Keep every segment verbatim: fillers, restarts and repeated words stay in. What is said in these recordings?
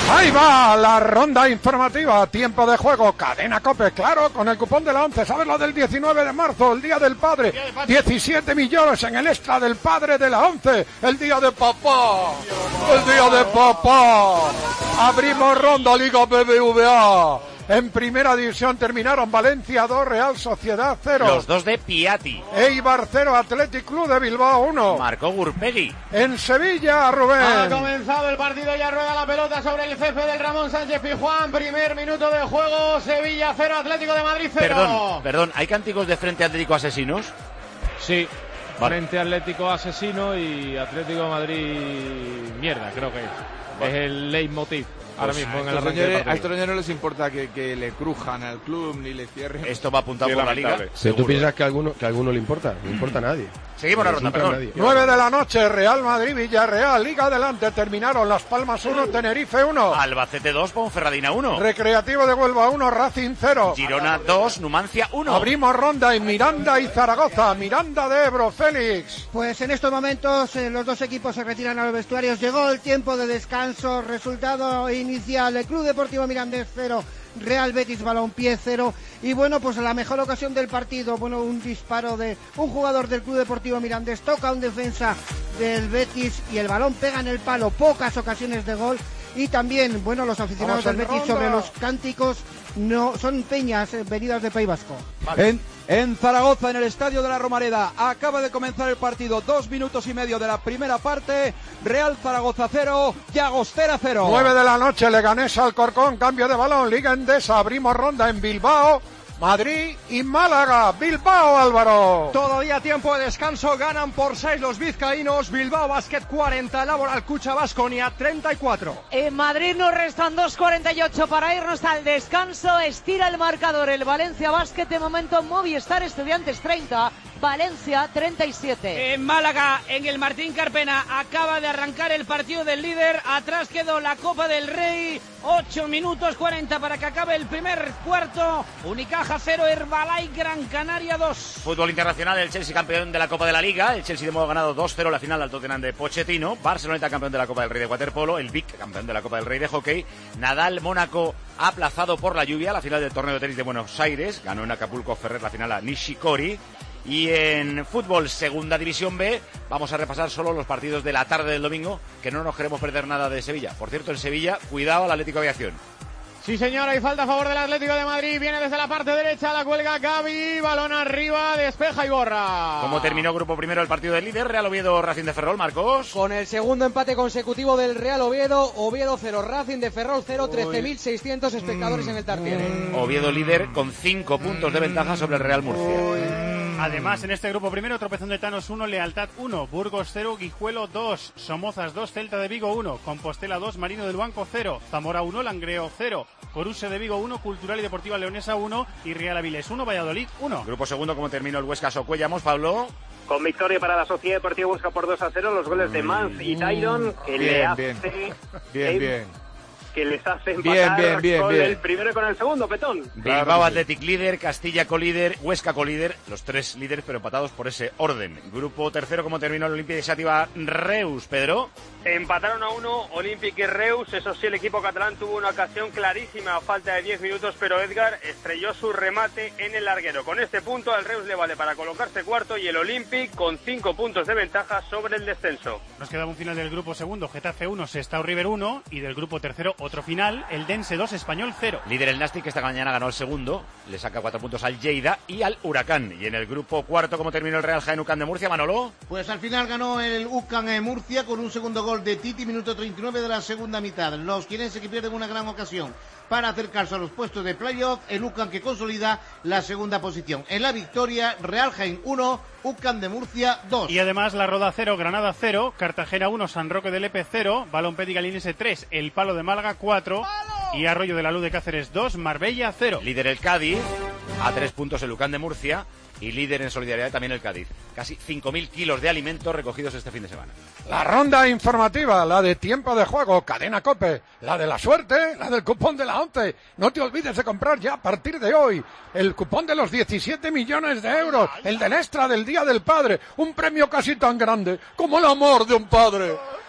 Ahí va la ronda informativa, tiempo de juego, Cadena COPE, claro, con el cupón de la once, ¿sabes lo del diecinueve de marzo, el Día del Padre? diecisiete millones en el extra del padre de la once, el Día de Papá, el Día de Papá. Abrimos ronda Liga B B V A. En primera división terminaron Valencia dos, Real Sociedad cero. Los dos de Piatti. Eibar cero, Athletic Club de Bilbao uno. Marcó Gurpegui. En Sevilla, Rubén. Ha comenzado el partido, ya rueda la pelota sobre el césped del Ramón Sánchez Pizjuán. Primer minuto de juego, Sevilla cero, Atlético de Madrid cero. Perdón, perdón, ¿hay cánticos de Frente Atlético Asesinos? Sí. Vale. Frente Atlético Asesino y Atlético de Madrid mierda, creo que es. Vale. Es el leitmotiv. Ahora Pues mismo en a el estos arranque del señores, a partido. estos señores no les importa que, que le crujan al club ni le cierren. Esto va apuntado Qué por la Liga. lamentable. Si tú piensas que a alguno, que a alguno le importa, no importa a nadie. Seguimos la No ronda, insulta a perdón. nadie. nueve de la noche, Real Madrid, Villarreal, Liga adelante, terminaron Las Palmas uno, Tenerife uno. Albacete dos, Ponferradina uno. Recreativo de Huelva uno, Racing cero. Girona dos, Numancia uno. Abrimos ronda en Miranda y Zaragoza, Miranda de Ebro, Félix. Pues en estos momentos eh, los dos equipos se retiran a los vestuarios. Llegó el tiempo de descanso. Resultado inicial: el Club Deportivo Mirandés cero, Real Betis Balompié cero. Y bueno, pues la mejor ocasión del partido, bueno, un disparo de un jugador del Club Deportivo Mirandés, toca a un defensa del Betis y el balón pega en el palo. Pocas ocasiones de gol. Y también, bueno, los aficionados Vamos del en Betis ronda. sobre los cánticos no son peñas eh, venidas de País Vasco. En, en Zaragoza, en el Estadio de la Romareda, acaba de comenzar el partido, dos minutos y medio de la primera parte. Real Zaragoza cero, Llagostera cero. nueve de la noche, Leganés Alcorcón, cambio de balón, Liga Endesa, abrimos ronda en Bilbao, Madrid y Málaga. Bilbao, Álvaro. Todavía tiempo de descanso, ganan por seis los vizcaínos. Bilbao Basket cuarenta, Laboral Cucha Baskonia treinta y cuatro. En Madrid nos restan dos cuarenta y ocho para irnos al descanso. Estira el marcador el Valencia Basket. De momento Movistar Estudiantes treinta, Valencia treinta y siete. En Málaga, en el Martín Carpena, acaba de arrancar el partido del líder. Atrás quedó la Copa del Rey. ocho minutos cuarenta para que acabe el primer cuarto. Unicaja cero, Herbalife Gran Canaria dos. Fútbol internacional, el Chelsea campeón de la Copa de la Liga. El Chelsea de modo ganado dos cero la final al Tottenham de Pochettino. Barceloneta campeón de la Copa del Rey de waterpolo. El Vic campeón de la Copa del Rey de hockey. Nadal Mónaco aplazado por la lluvia la final del torneo de tenis de Buenos Aires. Ganó en Acapulco Ferrer la final a Nishikori. Y en fútbol segunda división B vamos a repasar solo los partidos de la tarde del domingo, que no nos queremos perder nada de Sevilla. Por cierto, en Sevilla, cuidado al Atlético Aviación. Sí, señor, hay falta a favor del Atlético de Madrid. Viene desde la parte derecha, la cuelga Gavi, balón arriba, despeja y borra. ¿Cómo terminó grupo primero el partido del líder? Real Oviedo, Racing de Ferrol, Marcos. Con el segundo empate consecutivo del Real Oviedo, Oviedo cero, Racing de Ferrol cero, trece mil seiscientos espectadores mm. en el Tartiere. Oviedo líder con cinco puntos de ventaja sobre el Real Murcia. Además, en este grupo primero, Tropezón de Tanos uno, Lealtad uno, Burgos cero, Guijuelo dos, Somozas dos, Celta de Vigo uno, Compostela dos, Marino del Banco cero, Zamora uno, Langreo cero, Coruse de Vigo uno, Cultural y Deportiva Leonesa uno y Real Avilés uno, Valladolid uno. Grupo segundo, como terminó el Huesca Socuellamos, Pablo. Con victoria para la Sociedad Deportiva Huesca por dos a cero, los goles de Mans y Tyron, que bien, le hace... Bien, bien, bien. que les hace bien, empatar bien, bien, con bien. el primero y con el segundo, Petón. Bilbao claro Athletic sí. líder, Castilla colíder, Huesca colíder, los tres líderes pero empatados por ese orden. Grupo tercero, como terminó el Olimpia de Xàtiva Reus, Pedro. Empataron a uno Olympique y Reus, eso sí, el equipo catalán tuvo una ocasión clarísima a falta de diez minutos, pero Edgar estrelló su remate en el larguero. Con este punto al Reus le vale para colocarse cuarto y el Olympique con cinco puntos de ventaja sobre el descenso. Nos quedaba un final del grupo segundo, Getafe uno, Sestao River uno, y del grupo tercero otro final, el Dense dos, Español cero. Líder el Nastic, que esta mañana ganó el segundo, le saca cuatro puntos al Lleida y al Huracán. Y en el grupo cuarto, como terminó el Real Jaén U C A M de Murcia, Manolo. Pues al final ganó el U C A M en Murcia con un segundo gol de Titi, minuto treinta y nueve de la segunda mitad. Los quienenses que pierden una gran ocasión para acercarse a los puestos de playoff, el U C A M que consolida la segunda posición. En la victoria, Real Jaén uno, U C A M de Murcia dos. Y además la Roda cero, Granada cero, Cartagena uno, San Roque del Epe cero, Balompédica Linense tres, El Palo de Málaga cuatro y Arroyo de la Luz de Cáceres dos, Marbella cero. Líder el Cádiz, a tres puntos el U C A M de Murcia. Y líder en solidaridad también el Cádiz. Casi cinco mil kilos de alimentos recogidos este fin de semana. La ronda informativa, la de tiempo de juego, Cadena COPE, la de la suerte, la del cupón de la once. No te olvides de comprar ya a partir de hoy el cupón de los diecisiete millones de euros, el del extra del Día del Padre, un premio casi tan grande como el amor de un padre.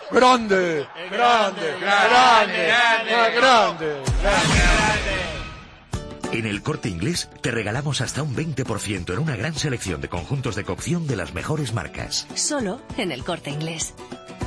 grande, grande, grande, grande, grande. En El Corte Inglés te regalamos hasta un veinte por ciento en una gran selección de conjuntos de cocción de las mejores marcas. Solo en El Corte Inglés.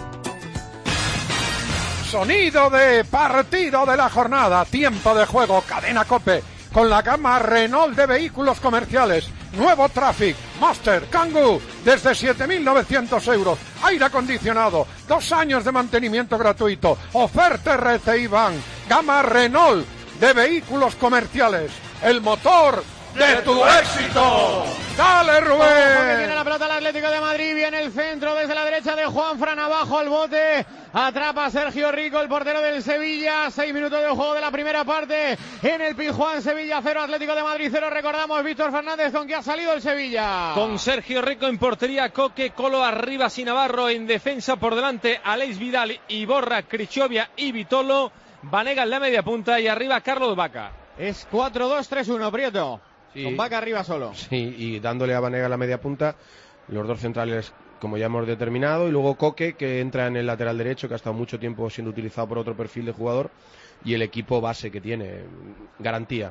Sonido de partido de la jornada, tiempo de juego, Cadena COPE, con la gama Renault de vehículos comerciales. Nuevo Traffic, Master, Kangoo, desde siete mil novecientos euros. Aire acondicionado, dos años de mantenimiento gratuito. Oferta R C I Van, gama Renault de vehículos comerciales. El motor de tu éxito. ¡Dale, Rubén! Ojo que tiene la pelota el Atlético de Madrid. Viene el centro desde la derecha de Juanfran, abajo al bote. Atrapa Sergio Rico, el portero del Sevilla. Seis minutos de juego de la primera parte en el Pizjuán. Sevilla cero, Atlético de Madrid cero. Recordamos, Víctor Fernández, con que ha salido el Sevilla. Con Sergio Rico en portería, Coque, Colo arriba, Sinavarro en defensa, por delante Aleix Vidal, Iborra, Crichovia y Vitolo. Vanega en la media punta y arriba Carlos Vaca. Es cuatro dos tres uno, Prieto. Sí. Con Vaca arriba solo. Sí, y dándole a Vanega la media punta, los dos centrales, como ya hemos determinado, y luego Coque, que entra en el lateral derecho, que ha estado mucho tiempo siendo utilizado por otro perfil de jugador, y el equipo base que tiene, garantía.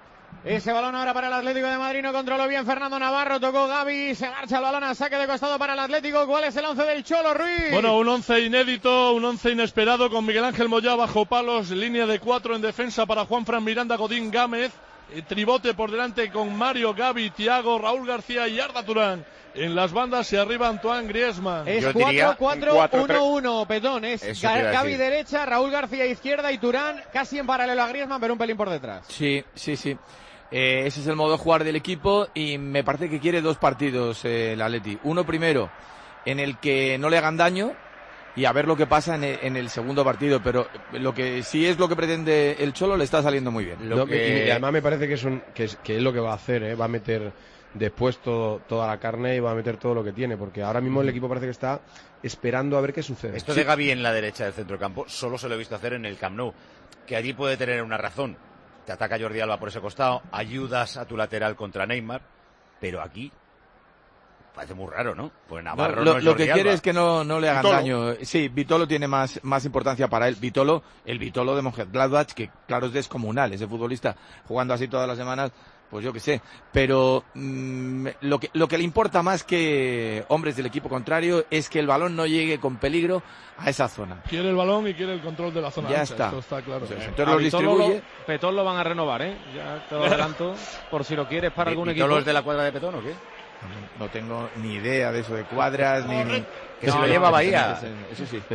Ese balón ahora para el Atlético de Madrid, no controló bien Fernando Navarro, tocó Gavi, se marcha el balón a saque de costado para el Atlético. ¿Cuál es el once del Cholo, Ruiz? Bueno, un once inédito, un once inesperado, con Miguel Ángel Moyá bajo palos, línea de cuatro en defensa para Juanfran, Miranda, Godín, Gámez, eh, tribote por delante con Mario, Gavi, Thiago, Raúl García y Arda Turán. En las bandas y arriba Antoine Griezmann. Es cuatro cuatro uno uno, Petón. Es Gavi derecha, Raúl García izquierda y Turán casi en paralelo a Griezmann, pero un pelín por detrás. Sí, sí, sí. Eh, ese es el modo de jugar del equipo y me parece que quiere dos partidos eh, el Atleti. Uno primero en el que no le hagan daño y a ver lo que pasa en el, en el segundo partido, pero lo que sí es lo que pretende el Cholo le está saliendo muy bien. Lo que... Y además me parece que es, un, que es, que es lo que va a hacer, ¿eh? Va a meter después todo, toda la carne y va a meter todo lo que tiene, porque ahora mismo el equipo parece que está esperando a ver qué sucede. Esto de Gavi en la derecha del centrocampo solo se lo he visto hacer en el Camp Nou, que allí puede tener una razón. Te ataca Jordi Alba por ese costado, ayudas a tu lateral contra Neymar, pero aquí parece muy raro, ¿no? Pues Navarro no, lo, no es lo Jordi que Alba. quiere es que no, no le hagan Vitolo. daño. Sí, Vitolo tiene más, más importancia para él. Vitolo, el Vitolo de Mönchengladbach, que claro es descomunal, ese futbolista jugando así todas las semanas, pues yo qué sé. Pero mmm, lo que lo que le importa más que hombres del equipo contrario es que el balón no llegue con peligro a esa zona. Quiere el balón y quiere el control de la zona. Ya ancha, está. Eso está claro. Sí, entonces lo distribuye. Petón lo van a renovar, ¿eh? Ya te lo adelanto, por si lo quieres para algún equipo. ¿Vitolo es de la cuadra de Petón o qué? No tengo ni idea de eso de cuadras, ni... ni... Que se lo lleva a Bahía. Eso sí.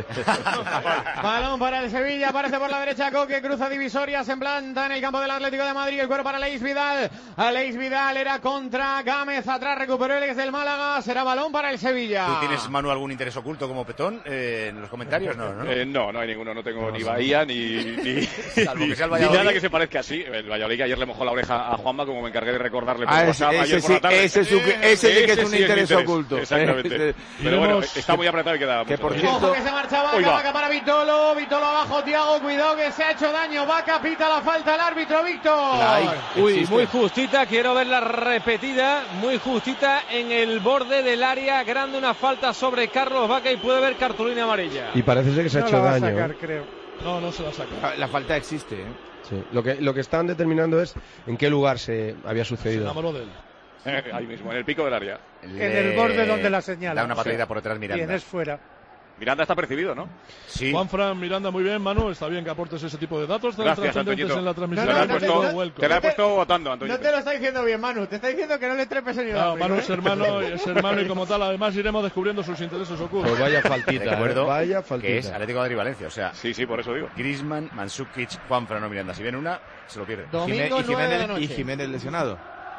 Balón para el Sevilla, aparece por la derecha Coque, cruza divisoria, se planta en el campo del Atlético de Madrid, el cuero para Aleix Vidal. Aleix Vidal era contra Gámez, atrás recuperó el ex del Málaga, será balón para el Sevilla. ¿Tú tienes, Manu, algún interés oculto como Petón eh, en los comentarios? No, ¿no? Eh, no, no hay ninguno, no tengo no, ni Bahía ni, ni, Salvo ni, que sea el ni Valladolid. nada que se parezca así. El Valladolid que ayer le mojó la oreja a Juanma, como me encargué de recordarle por Ah, WhatsApp ese, ayer ese, por la tarde. ese, ese, ese sí que es un sí es interés mi oculto. Exactamente. Pero bueno, está muy apretado y queda que mucho por de- cierto- Ojo que se marchaba Uy, va. Vaca para Vitolo, Vitolo abajo, Thiago, cuidado que se ha hecho daño, Vaca pita la falta al árbitro, Víctor. Uy, muy justita, quiero verla repetida, muy justita en el borde del área, grande una falta sobre Carlos Vaca y puede haber cartulina amarilla. Y parece ser que se ha No hecho la va a daño. sacar, ¿eh? creo. No, no se la saca. La falta existe, ¿eh? Sí. Lo que lo que están determinando es en qué lugar se había Se sucedido. enamoró de él. Ahí mismo, en el pico del área. En el borde donde la señala. Da una patadita Sí. por detrás Miranda. Bien, es fuera. Miranda está percibido, ¿no? Sí. Juanfran, Miranda, muy bien, Manu. Está bien que aportes ese tipo de datos. Están Gracias, trascendentes Antoñito. en la transmisión. No, no, te, la he no te- puesto, no- Welcome. te la he no te- puesto votando, Antonio. No te lo está diciendo bien, Manu, te está diciendo que no le trepes el No, Manu es hermano, es hermano y como tal, además iremos descubriendo sus intereses ocultos. Pues vaya faltita, Recuerdo ¿eh? Vaya que es faltita. Atlético de Madrid-Valencia, o sea, Sí, sí, por eso digo. Griezmann, Mandzukic, Juanfran o Miranda. Si viene una, se lo pierde. Domingo, Jimé- y, nueve de la Jiménez, noche. y Jiménez lesionado.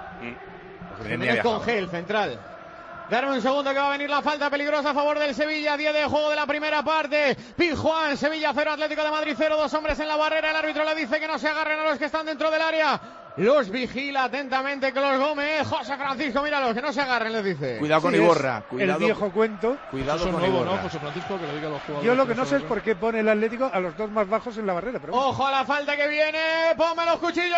Porque ni ha Jiménez con viajado. Gel, central. Darme un segundo que va a venir la falta peligrosa a favor del Sevilla. diez de juego de la primera parte. Pizjuán, Sevilla cero, Atlético de Madrid cero. Dos hombres en la barrera. El árbitro le dice que no se agarren a los que están dentro del área. Los vigila atentamente Clos Gómez. José Francisco, míralos, que no se agarren, les dice. Cuidado con Sí, Iborra. es Cuidado, el viejo cuento. Cuidado Eso es con nuevo, Iborra. ¿no, José Francisco? Que lo diga a los jugadores. Yo lo que no no sé es saben. por qué pone el Atlético a los dos más bajos en la barrera. Pero bueno. Ojo a la falta que viene. Ponme los cuchillos,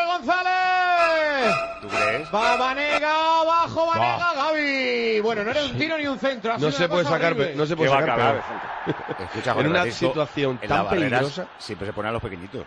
González. ¿Tú crees? Va Banega, abajo Banega, Gaby. Bueno, no era un tiro ni un centro. Ha No sido se una puede cosa sacar, horrible. pe- no se puede Que va a sacar acabar. peor. Escucha, En José una Francisco, situación en tan las barreras peligrosa. siempre se pone a los pequeñitos.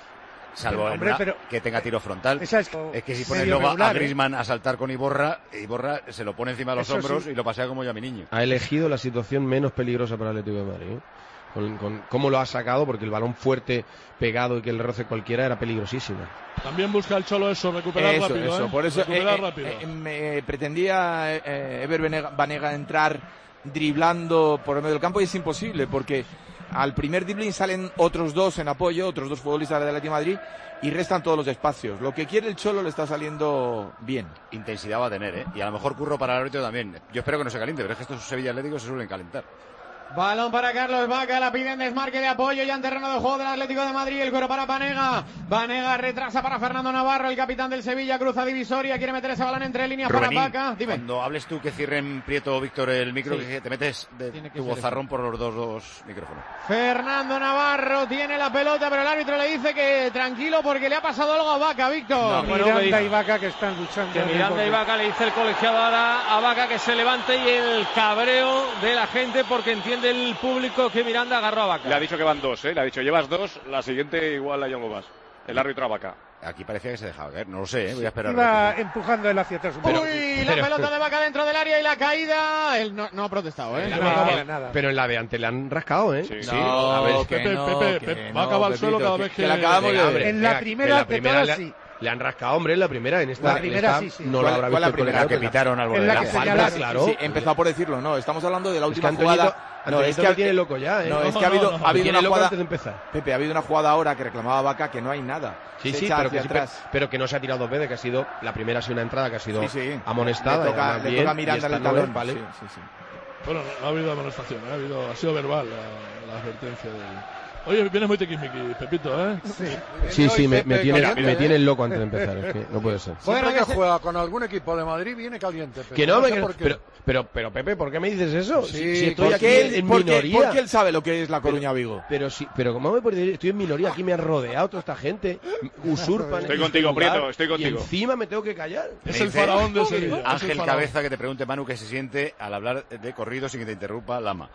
Salvo Hombre, en una pero- que tenga tiro frontal. Esa es Es que si pones medio luego regular, a ¿eh? Griezmann a saltar con Iborra, Iborra se lo pone encima de los Eso hombros sí. y lo pasea como yo a mi niño. Ha elegido la situación menos peligrosa para el Atlético de Madrid, ¿eh? Con, con cómo lo ha sacado, porque el balón fuerte, pegado y que el roce cualquiera era peligrosísimo. También busca el Cholo eso, recuperar Eso, rápido. eso. ¿eh? Por eso recuperar eh, rápido. eh, eh, me pretendía eh, Ever Banega, Banega entrar driblando por el medio del campo y es imposible porque al primer dribbling salen otros dos en apoyo, otros dos futbolistas del Atlético de Madrid y restan todos los espacios. Lo que quiere el Cholo le está saliendo bien. Intensidad va a tener, ¿eh? Y a lo mejor curro para el árbitro también. Yo espero que no se caliente, pero es que estos Sevilla Atléticos se suelen calentar. Balón para Carlos Vaca, la piden desmarque de apoyo ya en terreno de juego del Atlético de Madrid, el cuero para Banega, Banega retrasa para Fernando Navarro, el capitán del Sevilla, cruza divisoria, quiere meter ese balón entre líneas Rubenín, para Vaca, dime. cuando hables tú que cierren Prieto o Víctor el micro, Sí. que te metes de Tiene que tu ser bozarrón por los dos, dos micrófonos. Fernando Navarro tiene la pelota, pero el árbitro le dice que tranquilo porque le ha pasado algo a Vaca, Víctor. No, Miranda y Vaca que están luchando. Que en el Miranda y borde. Vaca le dice el colegiado ahora a Vaca que se levante y el cabreo de la gente porque entiende el público que Miranda agarró a Vaca. Le ha dicho que van dos, ¿eh? Le ha dicho, llevas dos, la siguiente igual hay algo más. El árbitro a Vaca. Aquí parecía que se dejaba caer, no lo sé, ¿eh? Voy a esperar. Iba empujando él hacia atrás un poco. Uy, la pelota de Vaca dentro del área y la caída. Él no, no ha protestado, ¿eh? La- No, la- no, nada. Pero en la de antes le han rascado, ¿eh? Sí. No, a ver, que Pepe, no, Pepe, que Pepe, no, va a acabar el suelo Pepito, cada que- vez que que... le acabamos de- Venga, hombre, En la venga, primera en de todas, le, sí. le han rascado, hombre, en la primera. En esta, La primera en esta sí, sí. no lo ¿Cuál- habrá cuál visto la el primera colegiado, que pero- pitaron al borde En de la la que falta. señala- claro. Sí, empezó por decirlo, no, estamos hablando de la Es que última Antoñito, jugada. No, Antoñito es que me ha- tiene loco ya, ¿eh? No, es No, que ha habido, no, no. ha habido Tiene una loco jugada. antes de empezar. Pepe, ha habido una jugada ahora que reclamaba Vaca que no hay nada. Sí, Se sí, echa pero hacia que, siempre- atrás. pero que no se ha tirado dos veces, que ha sido, la primera ha sido una entrada que ha sido Sí, sí. amonestada. Le toca, y además le bien, toca a y Miranda esta el no es, talón. vale. Sí, sí, sí. Bueno, no, no ha habido amonestación, ¿eh? ha, habido, ha sido verbal la, la advertencia del... Oye, vienes muy tiquismiqui, Pepito, ¿eh? Sí. Sí, sí, me, me Pepe, tiene, caliente, me ¿eh? tiene loco antes de empezar, es que no puede ser. Siempre Bueno, que que se- juega con algún equipo de Madrid viene caliente. Pepe. Que no, sé me- por qué. pero, pero, pero Pepe, ¿por qué me dices eso? Sí, si, si estoy aquí Porque en, él, en porque, minoría. porque él sabe lo que es la Coruña Vigo. Pero sí, pero ¿cómo me puede decir? Estoy en minoría, aquí me han rodeado toda esta gente, usurpan. Estoy este contigo, lugar, Prieto, estoy contigo. Y encima me tengo que callar. Es Me el dice faraón de Sevilla. es el Ángel faraón. Cabeza que te pregunte, Manu, qué se siente al hablar de corrido sin que te interrumpa Lama.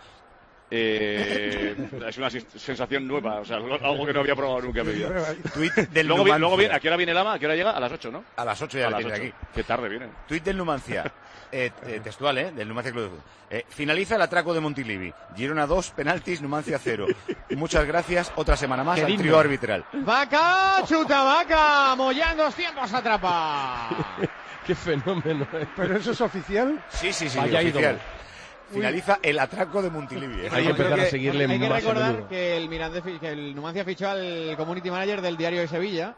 Eh, es una sis- sensación nueva, o sea, algo que no había probado nunca en mi vida. Tuit del Luego, vi- Numancia. luego viene, ¿a qué hora viene Lama? ¿A qué hora llega? A las ocho, ¿no? A las ocho ya A le las tiene ocho. aquí. Qué tarde viene. Tuit del Numancia. Eh, eh, textual, ¿eh? Del Numancia Club de Fútbol. Eh, finaliza el atraco de Montilivi. Girona dos, penaltis, Numancia cero. Muchas gracias. Otra semana más Qué al lindo. trío arbitral. Vaca, chuta Vaca, Moyá en dos tiempos atrapa. Qué fenómeno. eh. Pero eso es oficial. Sí, sí, sí, Vaya oficial. ídolo. Finaliza el atraco de Montilivi. ¿eh? Hay que Yo creo empezar a que- seguirle Hay que más a recordar menudo. que el Mirandés, fi- que el Numancia fichó al community manager del Diario de Sevilla.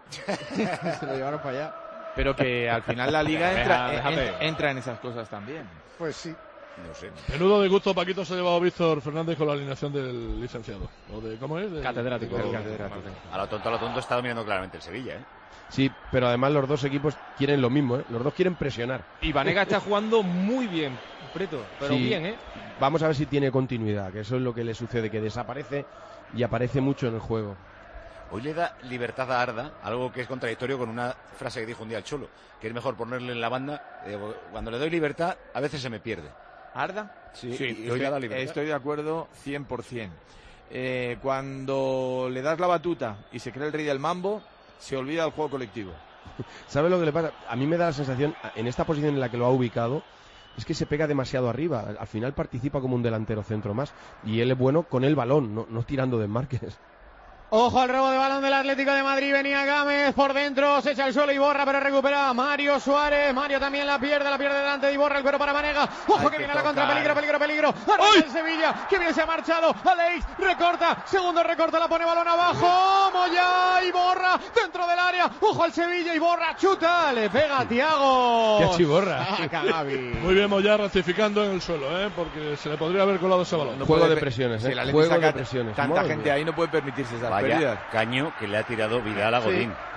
Se lo llevaron para allá. Pero que al final la liga Deja, entra, déjate. en- entra en esas cosas también. Pues sí. No sé. Menudo de gusto, Paquito, se ha llevado Víctor Fernández con la alineación del licenciado. ¿O de cómo es? Del- Catedrático. del- Catedrático. A lo tonto, a lo tonto está dominando claramente el Sevilla, ¿eh? Sí, pero además los dos equipos quieren lo mismo, ¿eh? Los dos quieren presionar. Y Banega está jugando muy bien, Preto, pero Sí. bien, ¿eh? Vamos a ver si tiene continuidad, que eso es lo que le sucede, que desaparece y aparece mucho en el juego. Hoy le da libertad a Arda, algo que es contradictorio con una frase que dijo un día el Cholo, que es mejor ponerle en la banda. eh, cuando le doy libertad, a veces se me pierde. ¿Arda? Sí, y y hoy estoy, le da libertad. estoy de acuerdo cien por ciento. Eh, cuando le das la batuta y se cree el rey del mambo, se olvida del juego colectivo. ¿Sabes lo que le pasa? A mí me da la sensación, en esta posición en la que lo ha ubicado, es que se pega demasiado arriba. Al final participa como un delantero centro más. Y él es bueno con el balón, no, no tirando desmarques. Ojo al robo de balón del Atlético de Madrid. Venía Gámez por dentro. Se echa al suelo Iborra, pero recupera Mario Suárez. Mario también la pierde, la pierde delante de Iborra. El cuero para Banega. Ojo Hay que que viene la tocar. contra. Peligro, peligro, peligro. Arranca el Sevilla. Que bien se ha marchado. Aleix recorta. Segundo recorta. La pone balón abajo. Moya. Iborra dentro del área. Ojo al Sevilla. Iborra chuta. Le pega a Tiago. ¡Qué chiborra! Saca Gavi. Muy bien, Moyá rectificando en el suelo, ¿eh? Porque se le podría haber colado ese balón. No Juego puede de pe- presiones, si ¿eh? el Atleti Juego saca de presiones. Tanta Madre gente mía. ahí no puede permitirse esas Vaya pérdidas. caño que le ha tirado Vidal a Godín.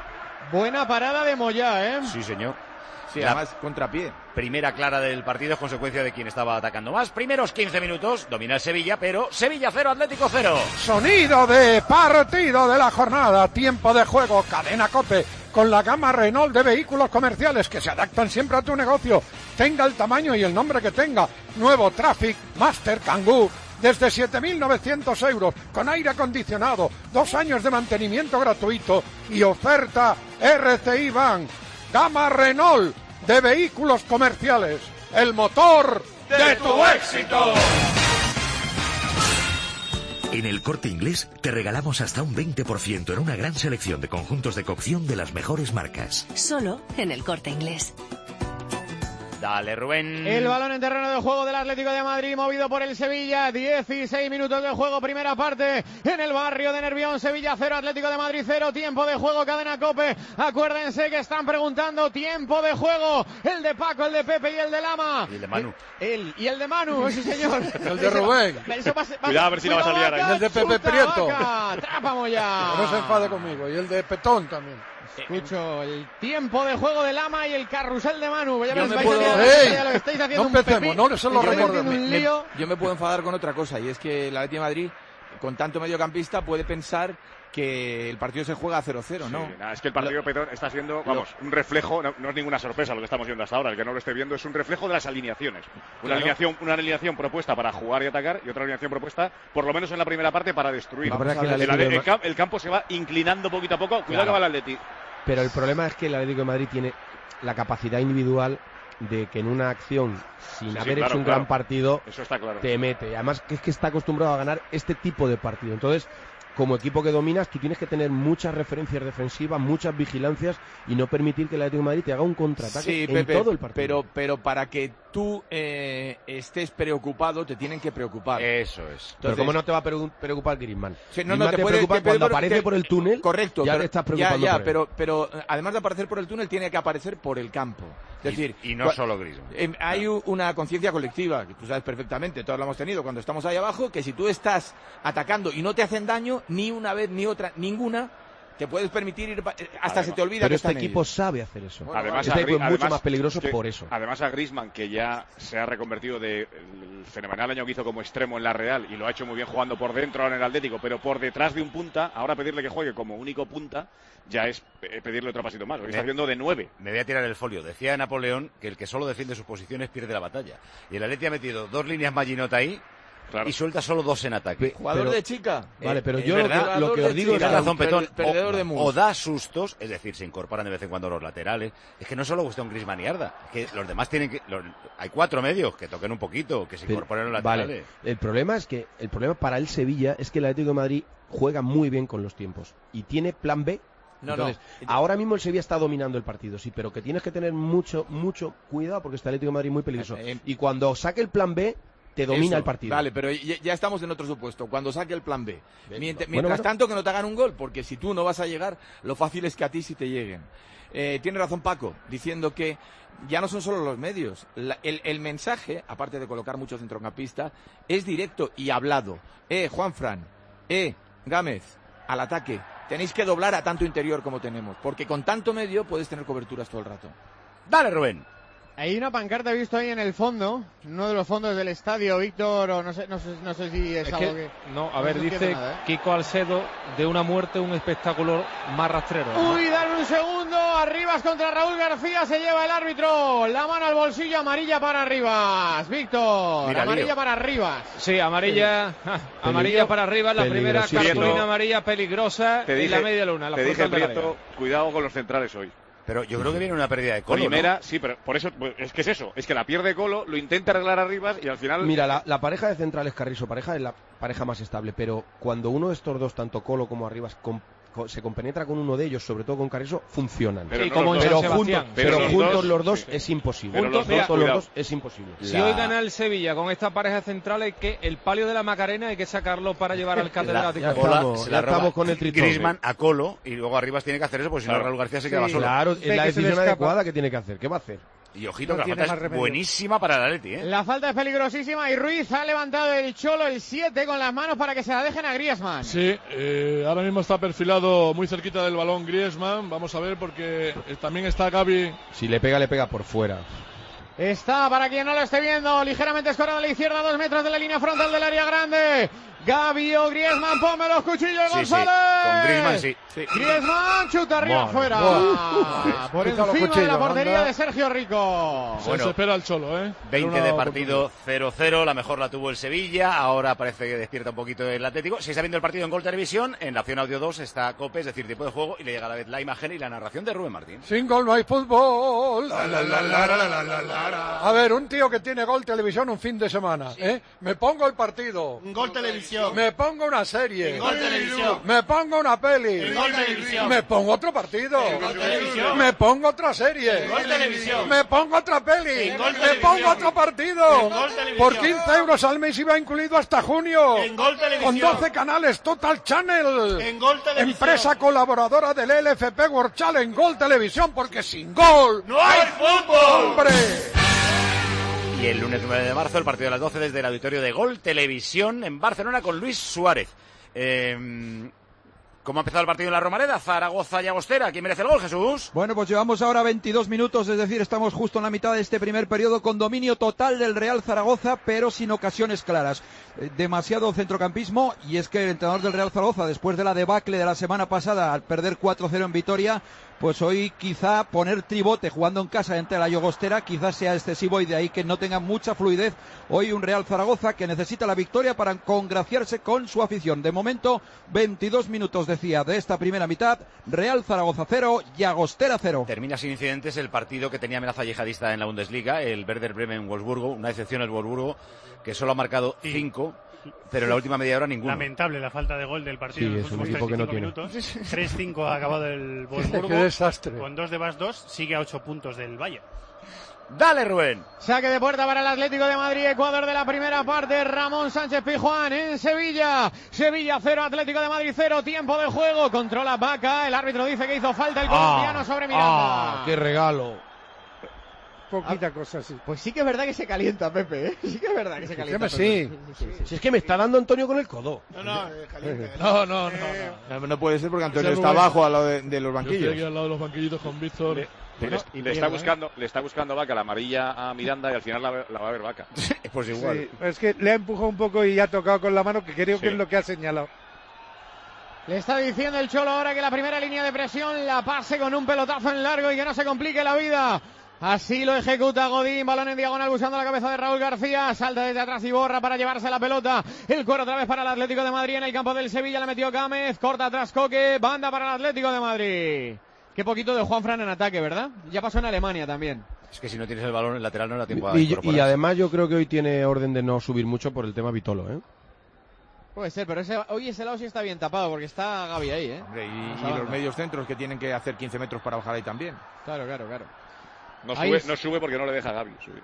Buena parada de Moyá, ¿eh? Sí, señor. Sí, La además contrapié. Primera clara del partido es consecuencia de quien estaba atacando más. Primeros quince minutos, domina el Sevilla, pero Sevilla cero, Atlético cero. Sonido de partido de la jornada, tiempo de juego, Cadena COPE, con la gama Renault de vehículos comerciales que se adaptan siempre a tu negocio, tenga el tamaño y el nombre que tenga. Nuevo Traffic, Master, Kangoo, desde siete mil novecientos euros, con aire acondicionado, dos años de mantenimiento gratuito y oferta R C I Van. Gama Renault de vehículos comerciales, el motor de, de tu éxito. En El Corte Inglés te regalamos hasta un veinte por ciento en una gran selección de conjuntos de cocción de las mejores marcas. Solo en El Corte Inglés. Dale, Rubén. El balón en terreno de juego del Atlético de Madrid, movido por el Sevilla. dieciséis minutos de juego, primera parte en el barrio de Nervión. Sevilla cero, Atlético de Madrid cero. Tiempo de juego, Cadena COPE. Acuérdense que están preguntando tiempo de juego. El de Paco, el de Pepe y el de Lama. Y el de Manu. El, y el de Manu, sí señor. El de Rubén. Eso va, va, Cuidado a ver si no va a salir ahí. El de Pepe Prieto. Trápamo ya. Que no se enfade conmigo. Y el de Petón también. Escucho el tiempo de juego de Lama y el carrusel de Manu. Ya, Yo me me puedo... liar, ¡Ey! ya lo estáis haciendo No un empecemos, pepí, no, eso lo y yo recuerdo. metiendo un Me- lío. yo me puedo enfadar con otra cosa, y es que el Atlético de Madrid, con tanto mediocampista, puede pensar que el partido se juega a cero cero, ¿no? Sí, nada, es que el partido Petón está siendo, vamos, un reflejo, no, no es ninguna sorpresa lo que estamos viendo hasta ahora, el que no lo esté viendo es un reflejo de las alineaciones. Una Claro. alineación, una alineación propuesta para jugar y atacar y otra alineación propuesta, por lo menos en la primera parte, para destruir. La verdad es que el el, Atlético de el cam- el campo se va inclinando poquito a poco, cuidado Claro. que va el Atleti. Pero el problema es que el Atlético de Madrid tiene la capacidad individual de que en una acción, sin Sí, sí, haber claro, hecho un claro. gran partido, Eso está claro. te mete. Y además que es que está acostumbrado a ganar este tipo de partido. Entonces, como equipo que dominas, tú tienes que tener muchas referencias defensivas, muchas vigilancias y no permitir que el Atlético de Madrid te haga un contraataque Sí, en Pepe, todo el partido. pero, pero para que tú eh, estés preocupado, te tienen que preocupar. Eso es. Pero Entonces- ¿cómo no te va a preocu- preocupar Griezmann? Sí, no, Griezmann no, te te puede- preocupa te puede- cuando te- aparece por el túnel. Correcto, ya pero, te estás preocupando ya, ya, por él. pero, pero eh, además de aparecer por el túnel, tiene que aparecer por el campo. Es Y- decir, y no cua- solo Griezmann. eh, hay u- una conciencia colectiva, que tú sabes perfectamente, todos lo hemos tenido cuando estamos ahí abajo, que si tú estás atacando y no te hacen daño, ni una vez ni otra, ninguna, te puedes permitir ir, pa- eh, hasta Además, se te olvida Pero que este están equipo ellos. sabe hacer eso. Bueno, Además, este a equipo Gri- es mucho además, más peligroso que- por eso. Además a Griezmann, que ya se ha reconvertido de el fenomenal año que hizo como extremo en la Real y lo ha hecho muy bien jugando por dentro ahora en el Atlético, pero por detrás de un punta, ahora pedirle que juegue como único punta ya es eh, pedirle otro pasito más, porque está haciendo de nueve. Me voy a tirar el folio. Decía Napoleón que el que solo defiende sus posiciones pierde la batalla. Y el Atleti ha metido dos líneas Maginota ahí Claro. y suelta solo dos en ataque. Jugador Pero- de chica. Vale, pero Es yo lo que, verdad. lo que os digo es Tienes que razón, Petón. perdedor O, de mus. o da sustos, es decir, se incorporan de vez en cuando los laterales. Es que no solo cuestión Griezmann y Arda, es que los demás tienen que... los- hay cuatro medios que toquen un poquito, que se Pero- incorporen los vale, laterales. el problema es que el problema para el Sevilla es que el Atlético de Madrid juega muy bien con los tiempos y tiene plan B. No, Entonces, no. ahora mismo el Sevilla está dominando el partido, sí, pero que tienes que tener mucho, mucho cuidado porque está el Atlético de Madrid muy peligroso. Eh, eh, Y cuando saque el plan B, te domina Eso, el partido. Vale, pero ya, ya estamos en otro supuesto. Cuando saque el plan B. Mientras, Bueno, mientras bueno. tanto, que no te hagan un gol, porque si tú no vas a llegar, lo fácil es que a ti sí te lleguen. Eh, tiene razón Paco, diciendo que ya no son solo los medios. La- el, el mensaje, aparte de colocar muchos centrocampistas, es directo y hablado. Eh, Juanfran, eh, Gámez, al ataque. Tenéis que doblar a tanto interior como tenemos, porque con tanto medio puedes tener coberturas todo el rato. Dale, Rubén. Hay una pancarta, he visto ahí en el fondo, uno de los fondos del estadio, Víctor, o no sé, no sé, no sé si es, Es algo que, que... no, a no ver, se entiende dice nada, ¿eh? Kiko Alcedo, de una muerte un espectáculo más rastrero. ¿no? Uy, dale un segundo, Arribas contra Raúl García, se lleva el árbitro, la mano al bolsillo, amarilla para Arribas, Víctor, Mira, amarilla lío. para Arribas. Sí, amarilla, ja, amarilla Peligro- para arriba, la primera peligrosísimo. cartulina amarilla peligrosa Te y dije, la media luna, la te dije, frontal de la Prieto, vega. cuidado con los centrales hoy. Pero yo creo que viene una pérdida de Colo, Primera, ¿no? sí, pero por eso, pues, es que es eso, es que la pierde Colo, lo intenta arreglar arriba y al final... Mira, la, la pareja de centrales Carrizo pareja es la pareja más estable, pero cuando uno de estos dos, tanto Colo como Arribas, com- co- se compenetra con uno de ellos, sobre todo con Carrizo, funcionan. Pero Sí, no como los en dos. San Pero, Sebastián. juntos, Pero pero los juntos dos, los dos sí. es imposible. Pero los juntos dos, los cuidado. dos es imposible. Si La- hoy gana el Sevilla con esta pareja central, es que el palio de la Macarena hay que sacarlo para llevar al catedrático. Ya Bola, estamos, se ya la roba estamos con el tritón. Griezmann a Colo y luego Arribas tiene que hacer eso, porque si no Claro. Raúl García se queda Sí. solo. Claro, Sí, es la que se le decisión escapa. adecuada que tiene que hacer. ¿Qué va a hacer? Y ojito, No que la tiene falta más es remedio. buenísima para el Atleti, ¿eh? La falta es peligrosísima y Ruiz ha levantado el Cholo el siete con las manos para que se la dejen a Griezmann. Sí, eh, ahora mismo está perfilado muy cerquita del balón Griezmann. Vamos a ver porque eh, también está Gavi. Si le pega, le pega por fuera. Está, para quien no lo esté viendo, ligeramente escorado a la izquierda, dos metros de la línea frontal del área grande. Gavi o Griezmann, ponme los cuchillos, Sí, sí, González. con Griezmann sí. sí. Griezmann, chuta arriba Bueno, afuera. bueno. Por Quita los encima de la cuchillos, portería anda. de Sergio Rico. Se Bueno, espera el Cholo, ¿eh? veinte Era de una partido, cero cero, la mejor la tuvo el Sevilla, ahora parece que despierta un poquito el Atlético. Si está viendo el partido en Gol Televisión, en la opción audio dos está COPE, es decir, tiempo de juego, y le llega a la vez la imagen y la narración de Rubén Martín. Sin gol no hay fútbol. La, la, la, la, la, la, la, la, la. A ver, un tío que tiene Gol Televisión un fin de semana, ¿eh? Me pongo el partido. Gol Televisión. Me pongo una serie. En Gol Televisión. Me pongo una peli. En Gol Televisión. Me pongo otro partido. En Gol Televisión. Me pongo otra serie. En Gol Televisión. Me pongo otra peli. En Gol Me Televisión. pongo otro partido. En Gol Televisión. Por quince euros al mes iba incluido hasta junio. En Gol Televisión. Con doce canales Total Channel. En Gol Televisión. Empresa colaboradora del L F P World Challenge Gol Televisión, porque sin gol ¡no hay fútbol! ¡Hombre! Y el lunes nueve de marzo, el partido de las doce desde el auditorio de Gol Televisión en Barcelona con Luis Suárez. Eh, ¿Cómo ha empezado el partido en la Romareda? Zaragoza y Agostera. ¿Quién merece el gol, Jesús? Bueno, pues llevamos ahora veintidós minutos, es decir, estamos justo en la mitad de este primer periodo con dominio total del Real Zaragoza, pero sin ocasiones claras. Eh, demasiado centrocampismo, y es que el entrenador del Real Zaragoza, después de la debacle de la semana pasada al perder cuatro cero en Vitoria, pues hoy quizá poner tribote jugando en casa entre la Llagostera quizás sea excesivo, y de ahí que no tenga mucha fluidez hoy un Real Zaragoza que necesita la victoria para congraciarse con su afición. De momento, veintidós minutos, decía, de esta primera mitad, Real Zaragoza cero, Llagostera cero. Termina sin incidentes el partido que tenía amenaza yihadista en la Bundesliga, el Werder Bremen-Wolfsburgo, una excepción el Wolfsburgo, que solo ha marcado cinco. Pero en la última media hora ninguno. Lamentable la falta de gol del partido. Sí, en los es un últimos equipo que no treinta y cinco tiene. minutos. tres cinco ha acabado el Wolfsburgo. Qué desastre. Con dos de Bas dos, sigue a ocho puntos del Valle. Dale, Rubén. Saque de puerta para el Atlético de Madrid, Ecuador de la primera parte, Ramón Sánchez Pizjuán en Sevilla. Sevilla cero, Atlético de Madrid cero, tiempo de juego, controla Vaca, el árbitro dice que hizo falta el colombiano Ah, sobre Miranda. ah, qué regalo. Poquita cosa, sí. Pues sí que es verdad que se calienta, Pepe, ¿eh? Sí que es verdad que se calienta. Sí. Si es que me está dando Antonio con el codo. No, no, eh, caliente. No, no, no. no. No, no puede ser porque Antonio Ese está Rubén. abajo al lado de, de los Yo estoy aquí banquillos. al lado de los banquillitos con Víctor. Le, Bueno, le- le está buscando, le está buscando Vaca la amarilla a Miranda y al final la, la va a ver Vaca. Pues igual. Sí, es que le ha empujado un poco y ha tocado con la mano, que creo que Sí. es lo que ha señalado. Le está diciendo el Cholo ahora que la primera línea de presión la pase con un pelotazo en largo y que no se complique la vida. Así lo ejecuta Godín, balón en diagonal buscando la cabeza de Raúl García, salta desde atrás y borra para llevarse la pelota. El cuero otra vez para el Atlético de Madrid en el campo del Sevilla, le metió Gámez, corta atrás Coque, banda para el Atlético de Madrid. Qué poquito de Juanfran en ataque, ¿verdad? Ya pasó en Alemania también. Es que si no tienes el balón, el lateral no da tiempo a Y, y incorporarse. además yo creo que hoy tiene orden de no subir mucho por el tema Vitolo, ¿eh? Puede ser, pero ese, hoy ese lado sí está bien tapado porque está Gavi ahí, ¿eh? Hombre, y, Esa y banda. los medios centros que tienen que hacer quince metros para bajar ahí también. Claro, claro, claro. No Ahí sube, es- no sube porque no le deja a Gavi subir.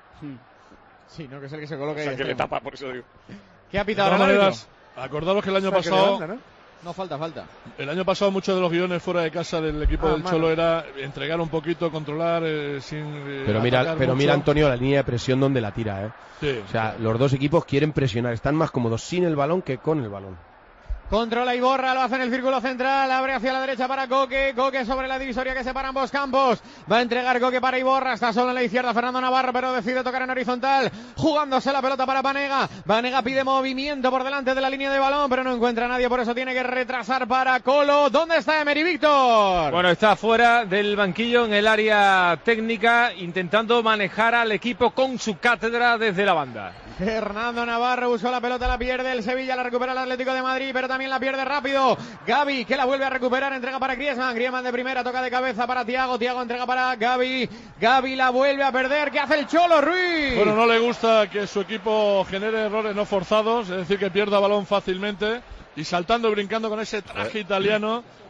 Sí, no, que es el que se coloca O sea, ahí que le extremo. tapa, por eso digo. ¿Qué ha De pitado todas ahora el maneras, acordaros que el año Saque de pasado, banda, ¿no? No, falta, falta. el año pasado muchos de los guiones fuera de casa del equipo Ah, del mano. Cholo era entregar un poquito, controlar, eh, sin eh, Pero mira, atacar pero mucho. mira Antonio la línea de presión donde la tira, ¿eh? Sí, O sea, los dos equipos quieren presionar, están más cómodos sin el balón que con el balón. Controla y borra, lo hace en el círculo central, abre hacia la derecha para Coque, Coque sobre la divisoria que separa ambos campos, va a entregar Coque para Iborra, está solo en la izquierda Fernando Navarro, pero decide tocar en horizontal, jugándose la pelota para Vanega, Vanega pide movimiento por delante de la línea de balón, pero no encuentra a nadie, por eso tiene que retrasar para Colo. ¿Dónde está Emery Víctor? Bueno, está fuera del banquillo en el área técnica, intentando manejar al equipo con su cátedra desde la banda. Fernando Navarro buscó la pelota, la pierde el Sevilla, la recupera el Atlético de Madrid, pero también la pierde rápido. Gavi, que la vuelve a recuperar, entrega para Griezmann, Griezmann de primera, toca de cabeza para Thiago, Thiago entrega para Gavi, Gavi la vuelve a perder. ¿Qué hace el Cholo, Ruiz? Bueno, no le gusta que su equipo genere errores no forzados, es decir, que pierda balón fácilmente y saltando y brincando con ese traje italiano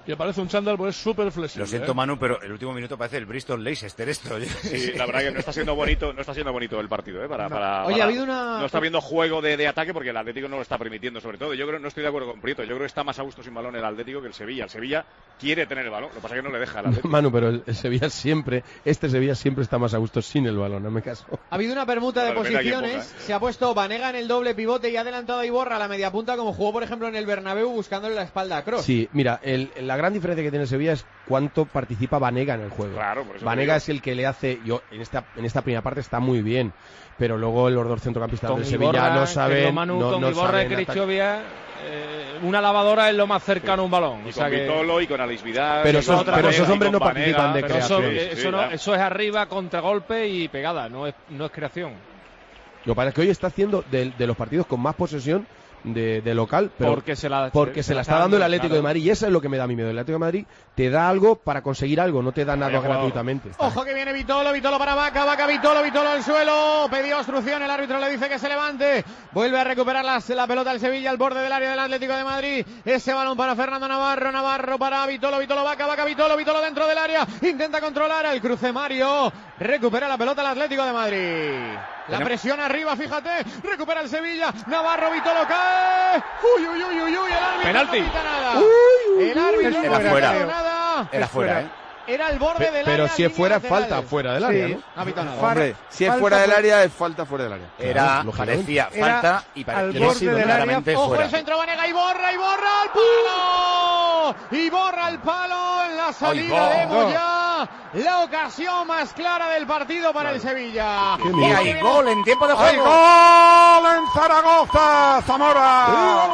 que parece un chándal, pues es súper flexible. Lo siento, ¿eh? Manu, pero el último minuto parece el Bristol Leicester esto. Sí, la verdad que no está siendo bonito, no está siendo bonito el partido, ¿eh? Para, No. para, Oye, para- ha habido una- no está viendo juego de, de ataque porque el Atlético no lo está permitiendo, sobre todo. Yo creo, no estoy de acuerdo con Prieto, yo creo que está más a gusto sin balón el Atlético que el Sevilla. El Sevilla quiere tener el balón, lo que pasa es que no le deja al Atlético. Manu, pero el, el Sevilla siempre, este Sevilla siempre está más a gusto sin el balón, no me caso. Ha habido una permuta de Pero depende a quién posiciones. ponga, ¿eh? Se ha puesto Banega en el doble pivote y ha adelantado a Iborra a la media punta, como jugó, por ejemplo, en el Bernabéu buscándole la espalda a Kroos. Sí, mira, el- la gran diferencia que tiene el Sevilla es cuánto participa Banega en el juego. Claro, por eso Banega te es el que le hace, yo en esta en esta primera parte está muy bien, pero luego los dos centrocampistas Con del Sevilla Iborra, no querido saben, Manu, no, con no Iborra y saben atacar. Krichovia, eh, una lavadora es lo más cercano a un balón. Y o sea con que... Vitolo y con Alex Vidal. Pero y con esos- pero Banega, esos y hombres con no Banega. participan de Pero eso, creación. eh, eso, Sí, no, claro. eso es arriba, contragolpe y pegada, no es, no es creación. Lo que pasa es que hoy está haciendo de, de los partidos con más posesión de, de local, pero Porque se la- porque se, la está dando el Atlético claro. de Madrid y eso es lo que me da a mí miedo. El Atlético de Madrid te da algo para conseguir algo, no te da nada Vaya jugador. gratuitamente. Ojo que viene Vitolo, Vitolo para Vaca, Vaca, Vitolo, Vitolo al suelo. Pedía obstrucción, el árbitro le dice que se levante. Vuelve a recuperar la, la pelota el Sevilla al borde del área del Atlético de Madrid. Ese balón para Fernando Navarro, Navarro para Vitolo, Vitolo, Vaca, Vaca, Vitolo, Vitolo dentro del área. Intenta controlar el cruce Mario. Recupera la pelota el Atlético de Madrid. La Bueno. presión arriba, fíjate. Recupera el Sevilla. Navarro, Vitolo cae. Uy, uy, uy, uy, uy. El árbitro Penalti. no pita nada. Uy, uy, el árbitro uy. no Era pita fuera. nada. Era fuera, ¿eh? Era el borde Pe- del área. pero si es línea fuera, lateral. falta fuera del área, ¿no? No ha pitado nada. Hombre, si es falta fuera del por- área, es falta fuera del área. Era, Claro, lógicamente. parecía Era falta y al parecía borde del área. claramente Ojo fuera. el centro, Banega y borra, y borra al palo. Y borra el palo en la salida Ay, de gol. Moyá. La ocasión más clara del partido para el Sevilla. Qué Y miedo. hay gol en tiempo de ¡Hay juego. gol en Zaragoza! ¡Zamora!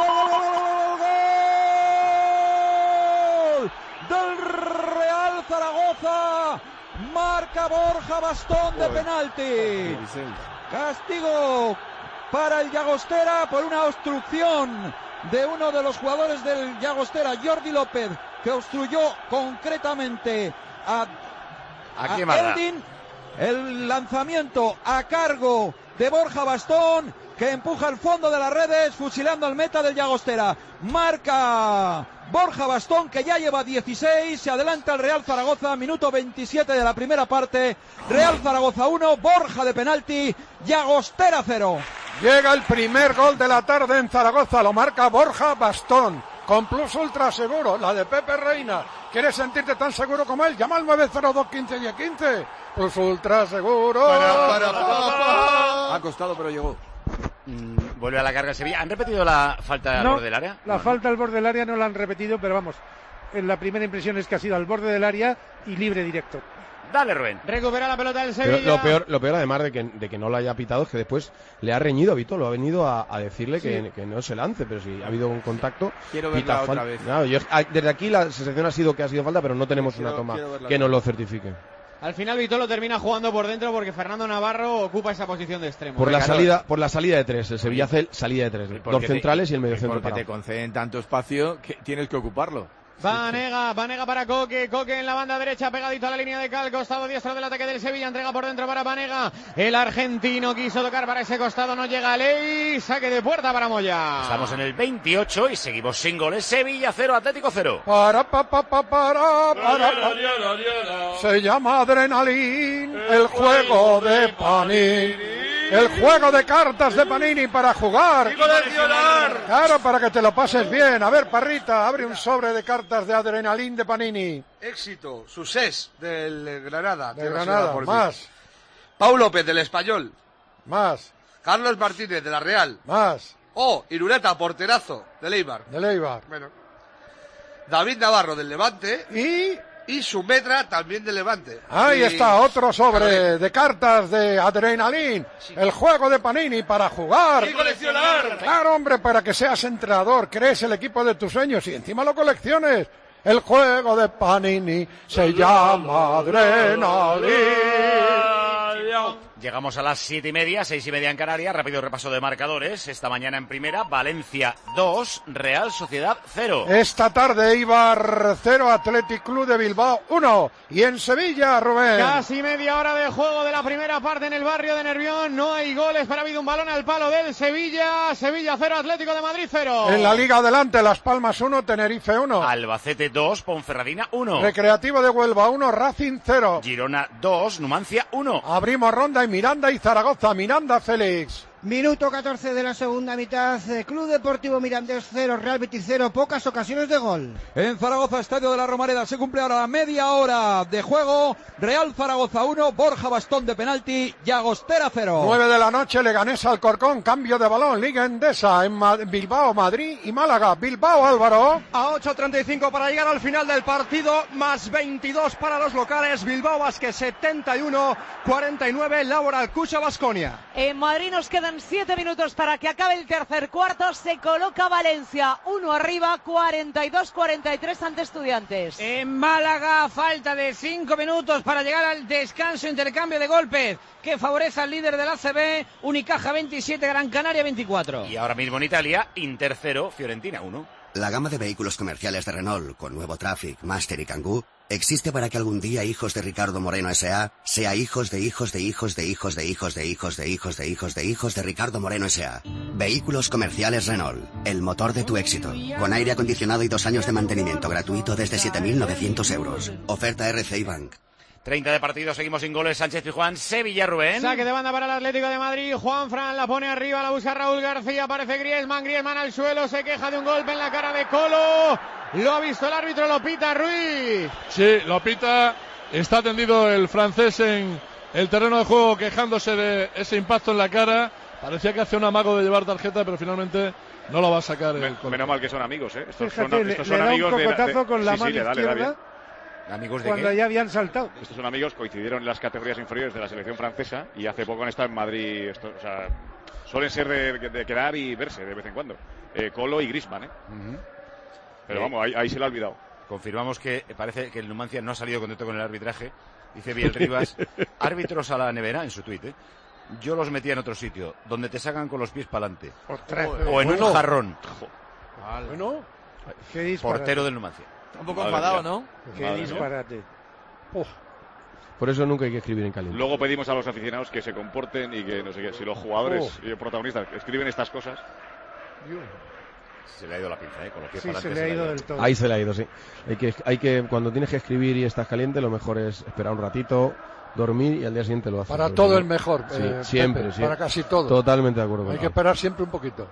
¡Gol del Real Zaragoza! Marca Borja Bastón de penalti. Castigo para el Llagostera por una obstrucción de uno de los jugadores del Llagostera, Jordi López, que obstruyó concretamente a, ¿A a quién más da? Eldin. El lanzamiento a cargo de Borja Bastón, que empuja al fondo de las redes, fusilando al meta del Llagostera. Marca Borja Bastón, que ya lleva dieciséis, se adelanta el Real Zaragoza, minuto veintisiete de la primera parte. Real Zaragoza uno, Borja de penalti, Llagostera cero. Llega el primer gol de la tarde en Zaragoza, lo marca Borja Bastón, con plus ultra seguro, la de Pepe Reina. ¿Quieres sentirte tan seguro como él? Llama al nueve cero dos quince diez quince. Plus ultra seguro. Para, para, para, para. Ha costado, pero llegó. Mm, Vuelve a la carga el Sevilla. ¿Han repetido la falta al No, borde del área? La No, no. falta al borde del área no la han repetido, pero vamos, en la primera impresión es que ha sido al borde del área y libre directo. Dale, Rubén. Recupera la pelota del Pero Sevilla. lo peor, lo peor además de que, de que no lo haya pitado es que después le ha reñido a Vitolo, ha venido a, a decirle que, Sí. que no se lance, pero si ha habido un contacto, Quiero pita verla otra falta. vez. Claro, yo- ah, desde aquí la sensación ha sido que ha sido falta, pero no tenemos Quiero- una toma quiero verla que otra nos lo vez. certifique. Al final Vitolo termina jugando por dentro porque Fernando Navarro ocupa esa posición de extremo. Por la claro. salida, por la salida de tres, el Sevilla hace salida de tres, Porque dos te- centrales y el medio centro Porque te parado. conceden tanto espacio que tienes que ocuparlo. Vanega, Vanega para Coque, Coque en la banda derecha, pegadito a la línea de cal, costado diestro del ataque del Sevilla, entrega por dentro para Vanega, el argentino quiso tocar para ese costado, no llega a Ley, saque de puerta para Moya. Estamos en el veintiocho y seguimos sin goles. Sevilla cero, Atlético cero. Para, pa, pa, pa, para, para, pa. Se llama Adrenalin, el juego de Panini. El juego de cartas de Panini para jugar. Claro, para que te lo pases bien. A ver, Parrita, abre un sobre de cartas de Adrenalin de Panini. Éxito, succés del Granada. De Tierra Granada, Sierra por más. mí. Pau López del Español. Más. Carlos Martínez de la Real. Más. Oh, Irureta, porterazo de Leibar. De Leibar. Bueno. David Navarro del Levante. Y... Y Sumetra también del Levante. Ahí Y- está, otro sobre de cartas de Adrenalin. El juego de Panini para jugar. ¡Y coleccionar! Claro, hombre, para que seas entrenador, crees el equipo de tus sueños y encima lo colecciones. El juego de Panini se llama Adrenalin. Llegamos a las siete y media, seis y media en Canarias. Rápido repaso de marcadores. Esta mañana en primera, Valencia dos, Real Sociedad cero. Esta tarde Eibar cero, Athletic Club de Bilbao uno. Y en Sevilla, Rubén. Casi media hora de juego de la primera parte en el barrio de Nervión. No hay goles, pero ha habido un balón al palo del Sevilla. Sevilla cero, Atlético de Madrid cero. En la Liga adelante, Las Palmas uno, Tenerife uno. Albacete dos, Ponferradina uno. Recreativo de Huelva uno, Racing cero. Girona dos, Numancia uno. Abrimos ronda en Miranda y Zaragoza. Miranda, Félix. Minuto catorce de la segunda mitad. Club Deportivo Mirandés cero, Real Betis cero. Pocas ocasiones de gol. En Zaragoza, Estadio de la Romareda, se cumple ahora la media hora de juego. Real Zaragoza uno, Borja Bastón de penalti, Llagostera cero. nueve de la noche, Leganés Alcorcón, cambio de balón, Liga Endesa, en Ma- Bilbao, Madrid y Málaga. Bilbao, Álvaro. A ocho treinta y cinco para llegar al final del partido, más veintidós para los locales. Bilbao Basket setenta y uno, cuarenta y nueve, Laboral Cucha Baskonia. En Madrid nos quedan siete minutos para que acabe el tercer cuarto. Se coloca Valencia uno arriba, cuarenta y dos cuarenta y tres ante Estudiantes. En Málaga, falta de cinco minutos para llegar al descanso, intercambio de golpes que favorece al líder del A C B, Unicaja veintisiete, Gran Canaria veinticuatro. Y ahora mismo en Italia, Inter cero, Fiorentina uno. La gama de vehículos comerciales de Renault, con nuevo Traffic, Master y Kangoo, existe para que algún día hijos de Ricardo Moreno S A sea hijos de hijos de hijos de hijos de hijos de hijos de hijos de hijos de hijos de Ricardo Moreno S A. Vehículos comerciales Renault, el motor de tu éxito, con aire acondicionado y dos años de mantenimiento gratuito desde siete mil novecientos euros. Oferta R C I Bank. treinta de partido, seguimos sin goles. Sánchez Pizjuán, Sevilla, Rubén. Saque de banda para el Atlético de Madrid. Juanfran la pone arriba, la busca Raúl García. Aparece Griezmann, Griezmann al suelo. Se queja de un golpe en la cara de Colo. Lo ha visto el árbitro, lo pita Ruiz. Sí, lo pita. Está tendido el francés en el terreno de juego quejándose de ese impacto en la cara. Parecía que hacía un amago de llevar tarjeta, pero finalmente no lo va a sacar. El Men, menos mal que son amigos, ¿eh? Estos Fíjate, son, estos le, son le da amigos un de la- cocotazo de- con la sí, sí, mano le da, le da izquierda. bien. ¿Amigos de cuando qué? ya habían saltado. Estos son amigos, coincidieron en las categorías inferiores de la selección francesa y hace poco han estado en Madrid. Esto, o sea, suelen ser de, de quedar y verse de vez en cuando. Eh, Colo y Griezmann, ¿eh? Uh-huh. Pero Eh, vamos, ahí, ahí se lo ha olvidado. Confirmamos que parece que el Numancia no ha salido contento con el arbitraje. Dice Biel Rivas, árbitros a la nevera, en su tuit, ¿eh? Yo los metía en otro sitio, donde te sacan con los pies para adelante. Ostras, O en bueno. un jarrón. Bueno, qué disparate. Portero del Numancia. Un poco enfadado, ¿no? Qué Madre mía. disparate. Uf. Por eso nunca hay que escribir en caliente. Luego pedimos a los aficionados que se comporten y que no sé qué. Si los jugadores Oh. y los protagonistas escriben estas cosas. Se le ha ido la pinza, ¿eh? Con los pies Sí, para se adelante. le ha ido del todo. Ahí se le ha ido, sí. Hay que, hay que, cuando tienes que escribir y estás caliente, lo mejor es esperar un ratito, dormir y al día siguiente lo haces. para Porque todo si el no- mejor. Sí, eh, siempre, Pepe, siempre. Para casi todo. Totalmente de acuerdo con Hay que Raúl. esperar siempre un poquito.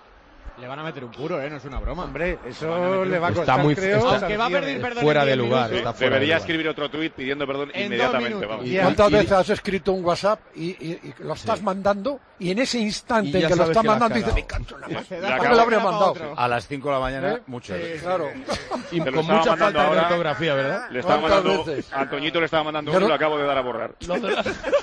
Le van a meter un puro, ¿eh? No es una broma. Hombre, Le van a eso meter le un va a puro. costar, Está muy- creo, está- Aunque va a pedir perdón fuera en de diez lugar, minutos. está fuera de Debería lugar. escribir otro tuit pidiendo perdón En dos inmediatamente. minutos. Vamos. ¿Y Y- cuántas y- veces has escrito un WhatsApp y, y- y lo estás mandando y en ese Y instante en ya que lo sabes estás que la has mandando dices, cagado. me canso una más. Ya ¿Para qué acabo. lo habría mandado? A las cinco de la mañana, ¿Eh? muchas veces. Claro. Y Te lo con estaba mucha mandando falta de ahora. ortografía, ¿verdad? Le estaba ¿Cuántas mandando, veces? a Antoñito le estaba mandando Yo uno y no- lo acabo de dar a borrar. Los de, la,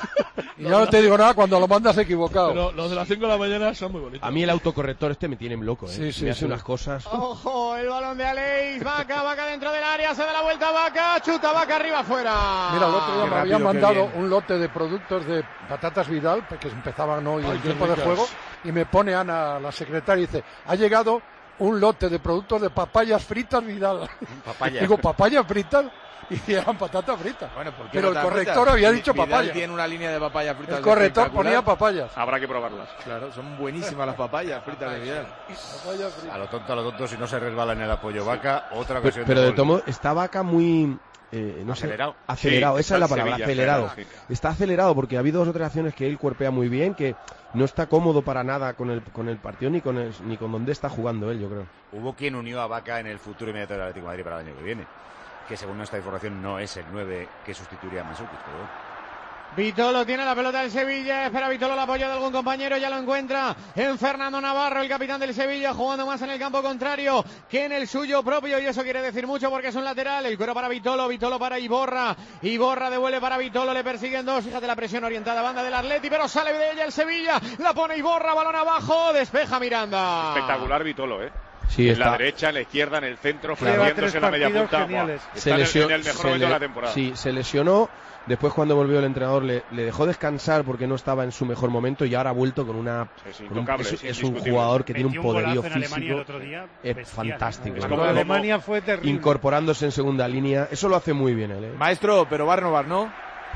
Y ya no te digo nada cuando lo mandas equivocado. pero los de las cinco de la mañana son muy bonitos. A mí el autocorrector este me tiene loco, ¿eh? Sí, sí, me hace sí. unas cosas. Ojo, el balón de Aleix. Vaca, Vaca dentro del área. Se da la vuelta Vaca. Chuta Vaca arriba afuera. Mira, el otro día Qué me habían rápido, qué mandado bien. un lote de productos de patatas Vidal, porque empezaban hoy Ay, el qué tiempo de ricas. juego, y me pone Ana, la secretaria, y dice, ha llegado un lote de productos de papayas fritas Vidal. Papaya. Digo, ¿papayas fritas? Y eran patatas fritas. Bueno, ¿por qué Pero no el te das corrector cuenta? había Vi- dicho Vidal papaya. tiene una línea de papayas fritas El corrector espectacular. ponía papayas. Habrá que probarlas. Claro, son buenísimas las papayas fritas de Vidal. Papayas fritas. A lo tonto, a lo tonto, si no se resbala en el apoyo Vaca, otra Pero, ocasión pero de gol. tomo, está Vaca muy... eh, no Acelerado. sé, acelerado, Sí, esa es la está en palabra, Sevilla, acelerado. acelerado, Está acelerado porque ha habido dos o tres acciones que él cuerpea muy bien, que no está cómodo para nada con el, con el partido ni con el, ni con donde está jugando él, yo creo. Hubo quien unió a Vaca en el futuro inmediato del Atlético de Madrid para el año que viene, que según nuestra información no es el nueve que sustituiría a Mandzukic, pero bueno. Vitolo tiene la pelota del Sevilla, espera Vitolo el apoyo de algún compañero, ya lo encuentra en Fernando Navarro, el capitán del Sevilla, jugando más en el campo contrario que en el suyo propio, y eso quiere decir mucho porque es un lateral. El cuero para Vitolo, Vitolo para Iborra, Iborra devuelve para Vitolo, le persiguen dos, fíjate la presión orientada, banda del Atleti, pero sale de ella el Sevilla, la pone Iborra, balón abajo, despeja Miranda. Espectacular Vitolo, ¿eh? Sí, en está. la derecha, en la izquierda, en el centro, Claro. fluyéndose en la media punta. geniales. Buah, está Se en el- lesionó, en el mejor se momento le- de la temporada. Sí, se lesionó. Después, cuando volvió el entrenador, le, le dejó descansar porque no estaba en su mejor momento y ahora ha vuelto con una. Es con un- intocable, es, es es un indiscutible. jugador que tiene un Metió un poderío golazo en Alemania físico. el otro día, es bestial, fantástico. ¿no? Es Como como- Alemania fue terrible. Incorporándose en segunda línea. Eso lo hace muy bien él. ¿eh? Maestro, pero va a renovar, ¿no?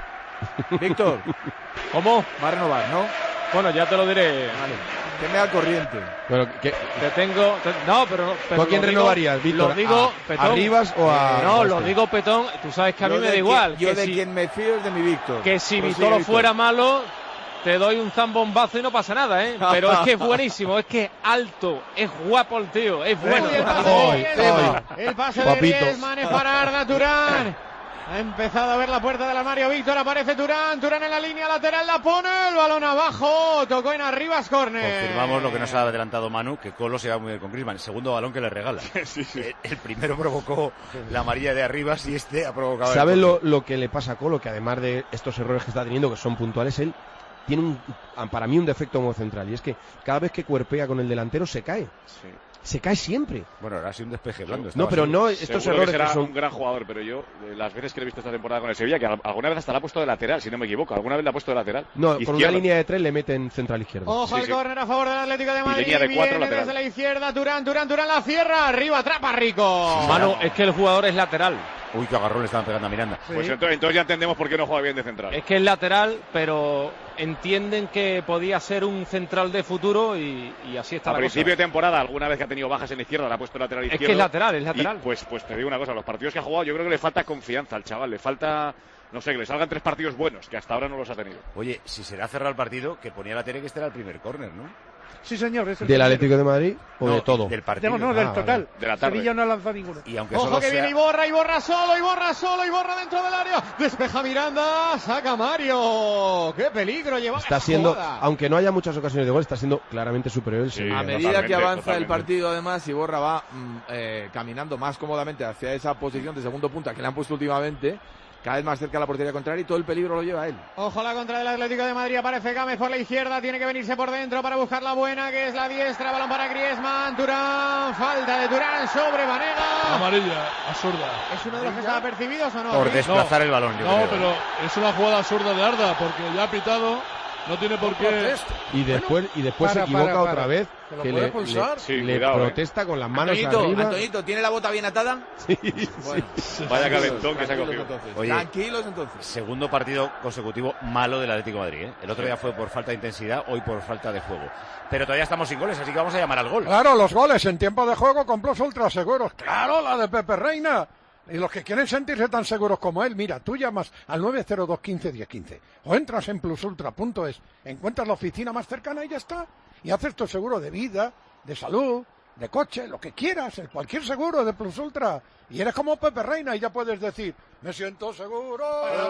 Víctor. ¿Cómo? Va a renovar, ¿no? Bueno, ya te lo diré. Vale. Que me al corriente. Bueno, ¿qué- Te tengo. te- no, pero. pero ¿Tú a quién lo digo- renovarías, Víctor? Lo digo, ¿A- Petón. a Rivas o a- No, a lo este? digo, Petón. Tú sabes que a mí Yo me de da quien- igual. Yo que de si, quien me fío es de mi Víctor. que si Prosigue, Vitolo Víctor. fuera malo, te doy un zambombazo y no pasa nada, ¿eh? Pero es que es buenísimo, es que es alto, es guapo el tío, es bueno. Uy, el pase de Ay, Griezmann. ay. El pase de Papito. Griezmann es para Arda Turán. Ha empezado a ver la puerta del armario Víctor, aparece Turán, Turán en la línea lateral, la pone, el balón abajo, tocó en Arribas, córner. Confirmamos lo que nos ha adelantado Manu, que Colo se va muy bien con Griezmann. El segundo balón que le regala. Sí, sí. El, el primero provocó la amarilla de Arribas y este ha provocado... el ¿Sabes lo, córner. lo que le pasa a Colo? Que además de estos errores que está teniendo, que son puntuales, él tiene un, para mí un defecto como central. Y es que cada vez que cuerpea con el delantero se cae. Sí. Se cae siempre. Bueno, ahora ha sido un despeje blando. No, estaba pero así. no estos Seguro errores que será que son. un gran jugador, pero yo, eh, las veces que le he visto esta temporada con el Sevilla, que al- alguna vez hasta la ha puesto de lateral, si no me equivoco. Alguna vez la ha puesto de lateral. No, con una Izquierda. línea de tres le meten central izquierdo. Ojo Sí, al sí. córner a favor del Atlético de Madrid. línea de cuatro Viene lateral. desde la izquierda, Turán, Turán, Turán la cierra, arriba, atrapa Rico. Manu, es que el jugador es lateral. Uy, qué agarrón le estaban pegando a Miranda. Pues entonces, entonces ya entendemos por qué no juega bien de central. Es que es lateral, pero entienden que podía ser un central de futuro y, y así está A la principio cosa. de temporada, alguna vez que ha tenido bajas en la izquierda, la ha puesto lateral Es izquierdo. que es lateral, es lateral. Y, pues, pues te digo una cosa, los partidos que ha jugado, yo creo que le falta confianza al chaval, le falta, no sé, que le salgan tres partidos buenos, que hasta ahora no los ha tenido. Oye, si será cerrar el partido, que ponía la tele que este era el primer córner, ¿no? Sí, señor. Es el ¿Del primero. Atlético de Madrid o No, de todo? Del partido. No, no, Ah, del vale. total. De la tarde. Sevilla no ha lanzado ninguno. Y aunque Ojo solo que sea... viene Iborra, Iborra solo, Iborra solo, Iborra dentro del área. Despeja Miranda, saca Mario. ¡Qué peligro lleva Está esa siendo, jugada! aunque no haya muchas ocasiones de gol, está siendo claramente superior el Sí, Sevilla. A medida totalmente, que avanza el totalmente. partido, además, Iborra va mm, eh, caminando más cómodamente hacia esa posición de segundo punta que le han puesto últimamente, cada vez más cerca de la portería contraria y todo el peligro lo lleva a él. Ojo la contra del Atlético de Madrid, aparece Gámez por la izquierda, tiene que venirse por dentro para buscar la buena, que es la diestra, balón para Griezmann, Turán, falta de Turán sobre Vanega. Amarilla, absurda. ¿Es uno de los que estaba percibidos o no? Por Sí. desplazar el balón, yo No, creo. pero es una jugada absurda de Arda, porque ya ha pitado, no tiene por qué... Y después, y después para, se equivoca para, para. otra vez, ¿Se lo que puede le, pulsar? le- Sí, le cuidado, eh. protesta con las manos Antoñito, arriba. Antoñito, ¿tiene la bota bien atada? Sí, Bueno, Vaya calentón que se ha tranquilos cogido. entonces. Oye. Tranquilos entonces. Segundo partido consecutivo malo del Atlético de Madrid, ¿eh? El otro día fue por falta de intensidad, hoy por falta de juego. Pero todavía estamos sin goles, así que vamos a llamar al gol. Claro, los goles en tiempo de juego con Plus Ultra Seguros. Claro, la de Pepe Reina. Y los que quieren sentirse tan seguros como él, mira, tú llamas al nueve cero dos quince diez quince o entras en plusultra punto es, encuentras la oficina más cercana y ya está. Y haces tu seguro de vida, de salud, de coche, lo que quieras, el cualquier seguro de Plus Ultra. Y eres como Pepe Reina y ya puedes decir, me siento seguro.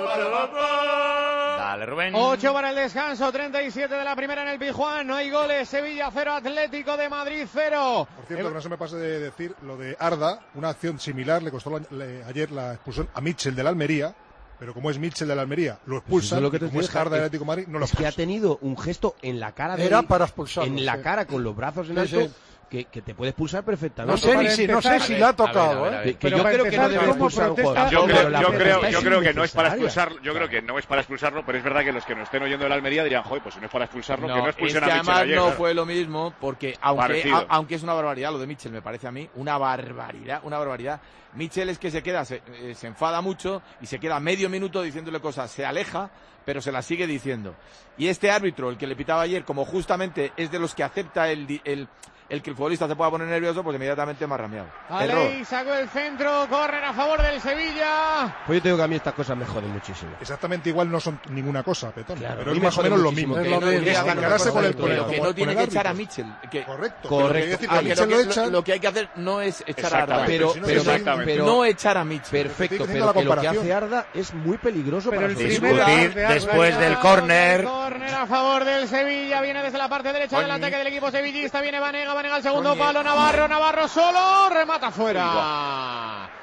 Dale, Rubén. ocho para el descanso, treinta y siete de la primera en el Pizjuán, no hay goles, Sevilla cero, Atlético de Madrid cero. Por cierto, que no se me pase de decir lo de Arda, una acción similar, le costó la- le- ayer la expulsión a Mitchell del Almería, pero como es Mitchell del Almería, lo Eso expulsan, es lo que y te como es decía, Arda del es- Atlético de Madrid, no lo Es que ha expulsan. tenido un gesto en la cara de Era él, para expulsarlo, en la sí. cara con los brazos en Sí, alto, sí. que, que te puede expulsar perfectamente. No sé ni si, no sé empezar- si le ha A ver, a tocado, ver, a ver. ¿eh? Que, que Pero yo para creo que no empezar, debe ¿cómo expulsar un protesta? jugador. Yo Pero creo, la yo protesta creo, es yo creo que no es para innecesaria. expulsarlo, yo creo que no es para expulsarlo, pero es verdad que los que nos estén oyendo del Almería dirían, joder, pues si no es para expulsarlo, que no es expulsen que a Mitchell además ayer. no claro. fue lo mismo, porque aunque, Parecido. a- aunque es una barbaridad lo de Mitchell, me parece a mí, una barbaridad, una barbaridad. Mitchell es que se queda, se, eh, se enfada mucho y se queda medio minuto diciéndole cosas, se aleja, pero se las sigue diciendo. Y este árbitro, el que le pitaba ayer, como justamente es de los que acepta el, di- el, el que el futbolista se pueda poner nervioso, pues inmediatamente más rameado. Error. Aley sacó el centro, córner a favor del Sevilla. Pues yo te digo que a mí estas cosas me joden muchísimo. Exactamente igual no son ninguna cosa, Petón, Claro, pero a mí es me más o jode menos lo muchísimo mismo. que Es lo no mismo. digan Encargarse una con el- cosa con el- de Pero otra. que con no tiene el que echar a árbitro. Mitchell. Que, Correcto. Correcto. Pero decir que Ah, a que Mitchell lo, lo que- echan, lo que hay que hacer no es echar a Arda. Exactamente. Pero, si no pero, se Exactamente. pero- no echar a Mitchell. perfecto, Estoy pero haciendo que la lo que comparación. hace Arda es muy peligroso Pero para el su primer equipo. Discutir de Arda, después ya. del córner. Córner a favor del Sevilla, viene desde la parte derecha del ataque del equipo sevillista, viene Vanega, Vanega al segundo Coñe. palo, Navarro, Navarro solo, remata fuera.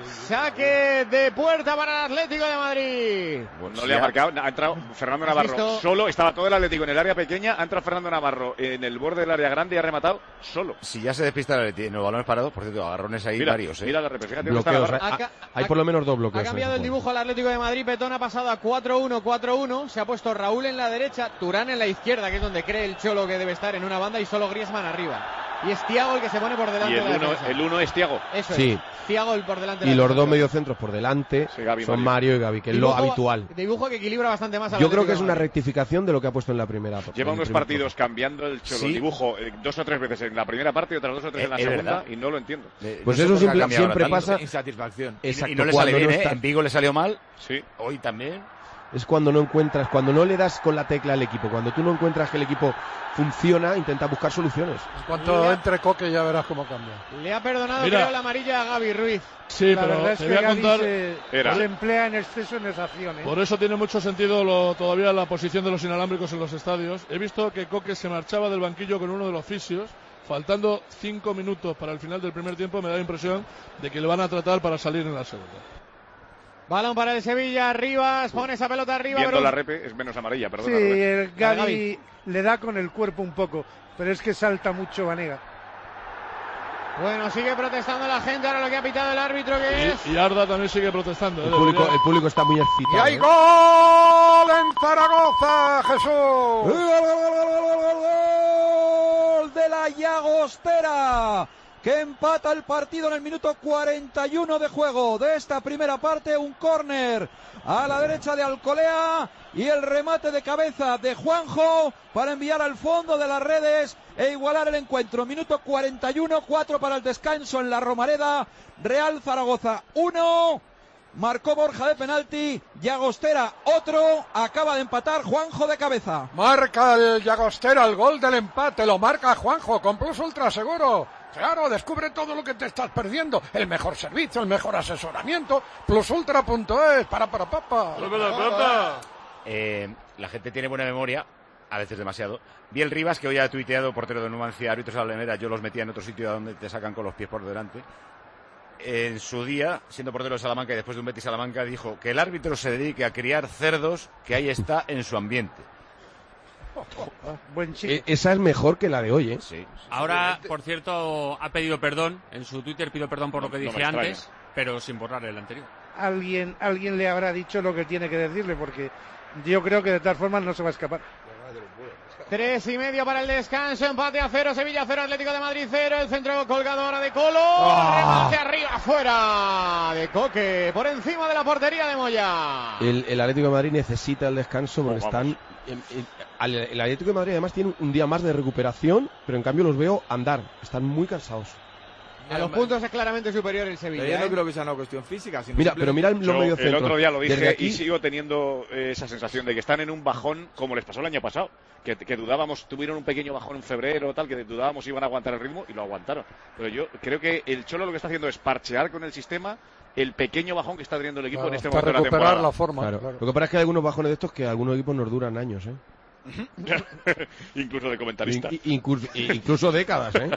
Saque de puerta para el Atlético de Madrid. Pues no le ha marcado, ha entrado Fernando Navarro visto? solo, estaba todo el Atlético en el área pequeña, ha entrado Fernando Navarro en el borde del área grande y ha rematado solo. Si ya se despista el Atlético en los balones parados, por cierto, agarrones ahí Mira, varios. ¿eh? mira la repetición, fíjate dónde está Bloqueos, Navarro. hay, Acá- hay por lo menos dos Ha bloqueos. cambiado en el ese dibujo al Atlético de Madrid. Petón ha pasado a cuatro uno, cuatro uno. Se ha puesto Raúl en la derecha, Turán en la izquierda, que es donde cree el Cholo que debe estar en una banda, y solo Griezmann arriba. Y es Thiago el que se pone por delante Y el de la uno, defensa. el uno es Thiago. Eso Sí. es. Thiago el por delante de Y la los defensa. dos mediocentros por delante Sí, Gavi, son Mario. Mario y Gavi, que es lo Dibujo- habitual. Dibujo que equilibra bastante más al Yo creo Atlético que es de una Madrid. rectificación de lo que ha puesto en la primera. Lleva en el unos primer partidos cambiando el Cholo, Sí. el dibujo eh, dos o tres veces en la primera parte y otras dos o tres Eh, en la es segunda verdad. y no lo entiendo. Eh, Pues no sé eso por qué ha simple- cambiado siempre ahora tanto. pasa- Insatisfacción. Y- Exacto, y no le cuando sale bien, no ¿eh? está- En Vigo le salió mal. Sí. Hoy también. Es cuando no encuentras, cuando no le das con la tecla al equipo, cuando tú no encuentras que el equipo funciona, intenta buscar soluciones. En cuanto Le ha- entre Coque ya verás cómo cambia. Le ha perdonado, Mira. creo, la amarilla a Gavi Ruiz. Sí, La pero verdad es te que voy a Gavi contar. se, Era. se emplea en exceso en esa acción. ¿eh? Por eso tiene mucho sentido lo- todavía la posición de los inalámbricos en los estadios. He visto que Coque se marchaba del banquillo con uno de los fisios. Faltando cinco minutos para el final del primer tiempo, me da la impresión de que le van a tratar para salir en la segunda. Balón para el Sevilla, Rivas, pone esa pelota arriba. Viendo Bruno. la repe es menos amarilla, Sí, perdona. Rubén. el Gavi Gavi. le da con el cuerpo un poco, pero es que salta mucho Vanega. Bueno, sigue protestando la gente. Ahora lo que ha pitado el árbitro, que es... Y, y Arda también sigue protestando. ¿eh? El público, Debería- el público está muy Y excitado. hay ¿eh? gol en Zaragoza, Jesús. ¡Gol, gol, gol, gol, gol, gol, gol de la Llagostera! Que empata el partido en el minuto cuarenta y uno de juego de esta primera parte. Un córner a la derecha de Alcolea y el remate de cabeza de Juanjo para enviar al fondo de las redes e igualar el encuentro. Minuto cuarenta y uno, cuatro para el descanso en la Romareda. Real Zaragoza uno. Marcó Borja de penalti, Llagostera otro, acaba de empatar Juanjo de cabeza. Marca el Llagostera el gol del empate, lo marca Juanjo con Plus Ultra Seguro. Claro, descubre todo lo que te estás perdiendo. El mejor servicio, el mejor asesoramiento. plusultra punto es, para para papa. Eh, la gente tiene buena memoria, a veces demasiado. Vi el Rivas, que hoy ha tuiteado, portero de Numancia, árbitros a la Alameda, yo los metía en otro sitio donde te sacan con los pies por delante. En su día, siendo portero de Salamanca y después de un Betis Salamanca, dijo que el árbitro se dedique a criar cerdos, que ahí está en su ambiente. Buen chico. E- Esa es mejor que la de hoy, ¿eh? Sí. Ahora, por cierto, ha pedido perdón. En su Twitter pidió perdón por lo que No- no dije me extraña. antes, pero sin borrar el anterior. Alguien, alguien le habrá dicho lo que tiene que decirle, porque yo creo que de todas formas no se va a escapar. Tres y medio para el descanso, empate a cero, Sevilla cero, Atlético de Madrid cero, el centro colgado ahora de Colo, remate arriba, fuera de Coque, por encima de la portería de Moya. El, el Atlético de Madrid necesita el descanso porque Oh, vamos. están... em, em, al- el Atlético de Madrid además tiene un día más de recuperación, pero en cambio los veo andar. Están muy cansados. A los puntos es claramente superior el Sevilla. Pero yo no ¿eh? creo que sea una cuestión física. Sino Mira, simplemente- pero mira los Yo mediocentros. el otro día lo Desde dije aquí- y sigo teniendo eh, esa sensación de que están en un bajón como les pasó el año pasado. Que, que dudábamos, tuvieron un pequeño bajón en febrero, tal, que dudábamos si iban a aguantar el ritmo y lo aguantaron. Pero yo creo que el Cholo lo que está haciendo es parchear con el sistema el pequeño bajón que está teniendo el equipo Claro, en este hasta momento de la recuperar temporada. la forma. Claro. claro. Lo que pasa es que hay algunos bajones de estos que algunos equipos nos duran años, ¿eh? Incluso de comentarista. In- incluso, incluso décadas, ¿eh?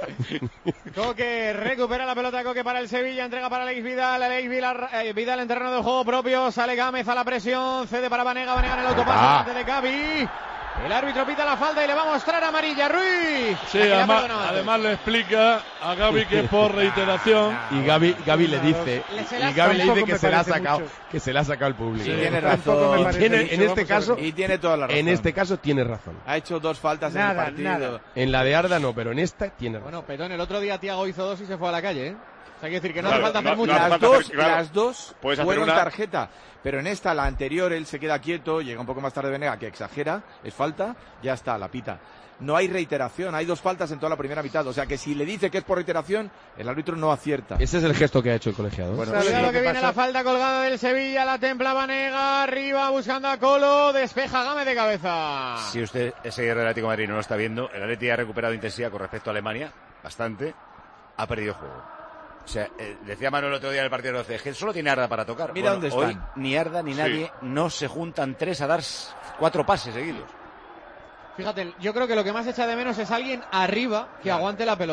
Coque recupera la pelota, Coque para el Sevilla, entrega para Alex Vidal, Alex Vidal, eh, Vidal en terreno de juego propio, sale Gámez a la presión, cede para Vanega, Vanega en el autopase Ah. delante de Gavi. El árbitro pita la falta y le va a mostrar amarilla Ruiz. Sí, La que le ha además, perdonado antes. además le explica a Gavi que es por reiteración. Y Gavi, Gavi le dice, Le- se la- y Gavi le dice tampoco que me se la ha parece sacado, mucho. que se la ha sacado el público. Y Sí. tiene Tampoco razón. me Y parece tiene, mucho. en este Vamos a caso, Y tiene toda la razón. en este caso tiene razón. Ha hecho dos faltas en Nada, el partido. nada. En la de Arda no, pero en esta tiene razón. Bueno, Petón, el otro día Thiago hizo dos y se fue a la calle, ¿eh? O sea, hay que decir que no Claro, hace falta no- hacer no mucho. hace Las falta dos, hacer- claro. las dos Puedes hacer fueron una- tarjeta, pero en esta, la anterior, él se queda quieto, llega un poco más tarde Venega, que exagera, es falta, ya está, la pita. No hay reiteración, hay dos faltas en toda la primera mitad, o sea que si le dice que es por reiteración, el árbitro no acierta. Ese es el gesto que ha hecho el colegiado. Bueno, Cuidado sí. que viene la falta colgada del Sevilla, la templa Vanega, arriba buscando a Colo, despeja Gámez de cabeza. Si usted es seguidor del Atlético de Madrid y no lo está viendo, el Atlético ha recuperado intensidad con respecto a Alemania, bastante, ha perdido juego. O sea, eh, decía Manuel el otro día en el partido de los C G, solo tiene Arda para tocar. Mira Bueno, dónde hoy están. ni Arda ni Sí. nadie no se juntan tres a dar s- cuatro pases seguidos. Fíjate, yo creo que lo que más echa de menos es alguien arriba que aguante la pelota.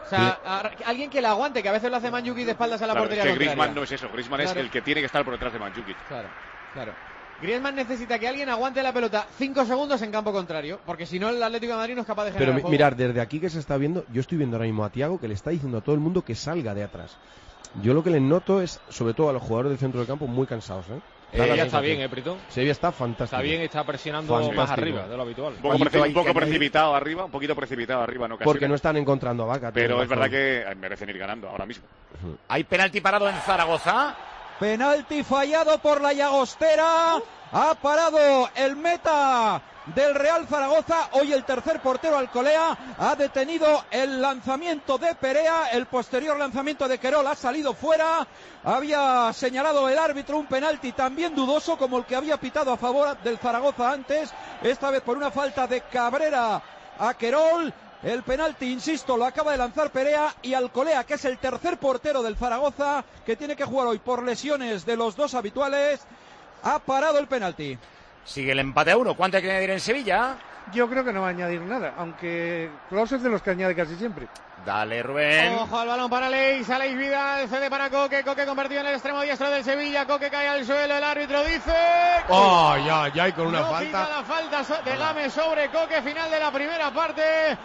O sea, a, alguien que la aguante, que a veces lo hace Mandzukic de espaldas a la claro, portería es que contraria. Griezmann no es eso, Griezmann claro. es el que tiene que estar por detrás de Mandzukic. Claro, claro. Griezmann necesita que alguien aguante la pelota cinco segundos en campo contrario, porque si no el Atlético de Madrid no es capaz de generar Pero juego. mirar, desde aquí que se está viendo, yo estoy viendo ahora mismo a Thiago que le está diciendo a todo el mundo que salga de atrás. Yo lo que les noto es, sobre todo a los jugadores del centro del campo, muy cansados, ¿eh? Sevilla está bien, ¿eh, Prito? Sevilla está fantástico. Está bien, está presionando Fantástico. más arriba de lo habitual. Un poco, preci- un poco precipitado arriba, un poquito precipitado arriba, no Porque no están encontrando a Vaca. Pero es verdad que merecen ir ganando ahora mismo. Hay penalti parado en Zaragoza. Penalti fallado por la Llagostera. Ha parado el meta del Real Zaragoza. Hoy el tercer portero, Alcolea, ha detenido el lanzamiento de Perea. El posterior lanzamiento de Querol ha salido fuera. Había señalado el árbitro un penalti también dudoso como el que había pitado a favor del Zaragoza antes. Esta vez por una falta de Cabrera a Querol. El penalti, insisto, lo acaba de lanzar Perea, y Alcolea, que es el tercer portero del Zaragoza, que tiene que jugar hoy por lesiones de los dos habituales, ha parado el penalti. Sigue el empate a uno. ¿Cuánto hay que añadir en Sevilla? Yo creo que no va a añadir nada, aunque Klaus es de los que añade casi siempre. Dale, Rubén. Ojo al balón para Leis, Aleix Vidal, cede para Coque, Coque convertido en el extremo diestro del Sevilla, Coque cae al suelo, el árbitro dice... ¡Oh, ya, ya! Y con una no falta... pita la falta de Gámez sobre Coque, final de la primera parte.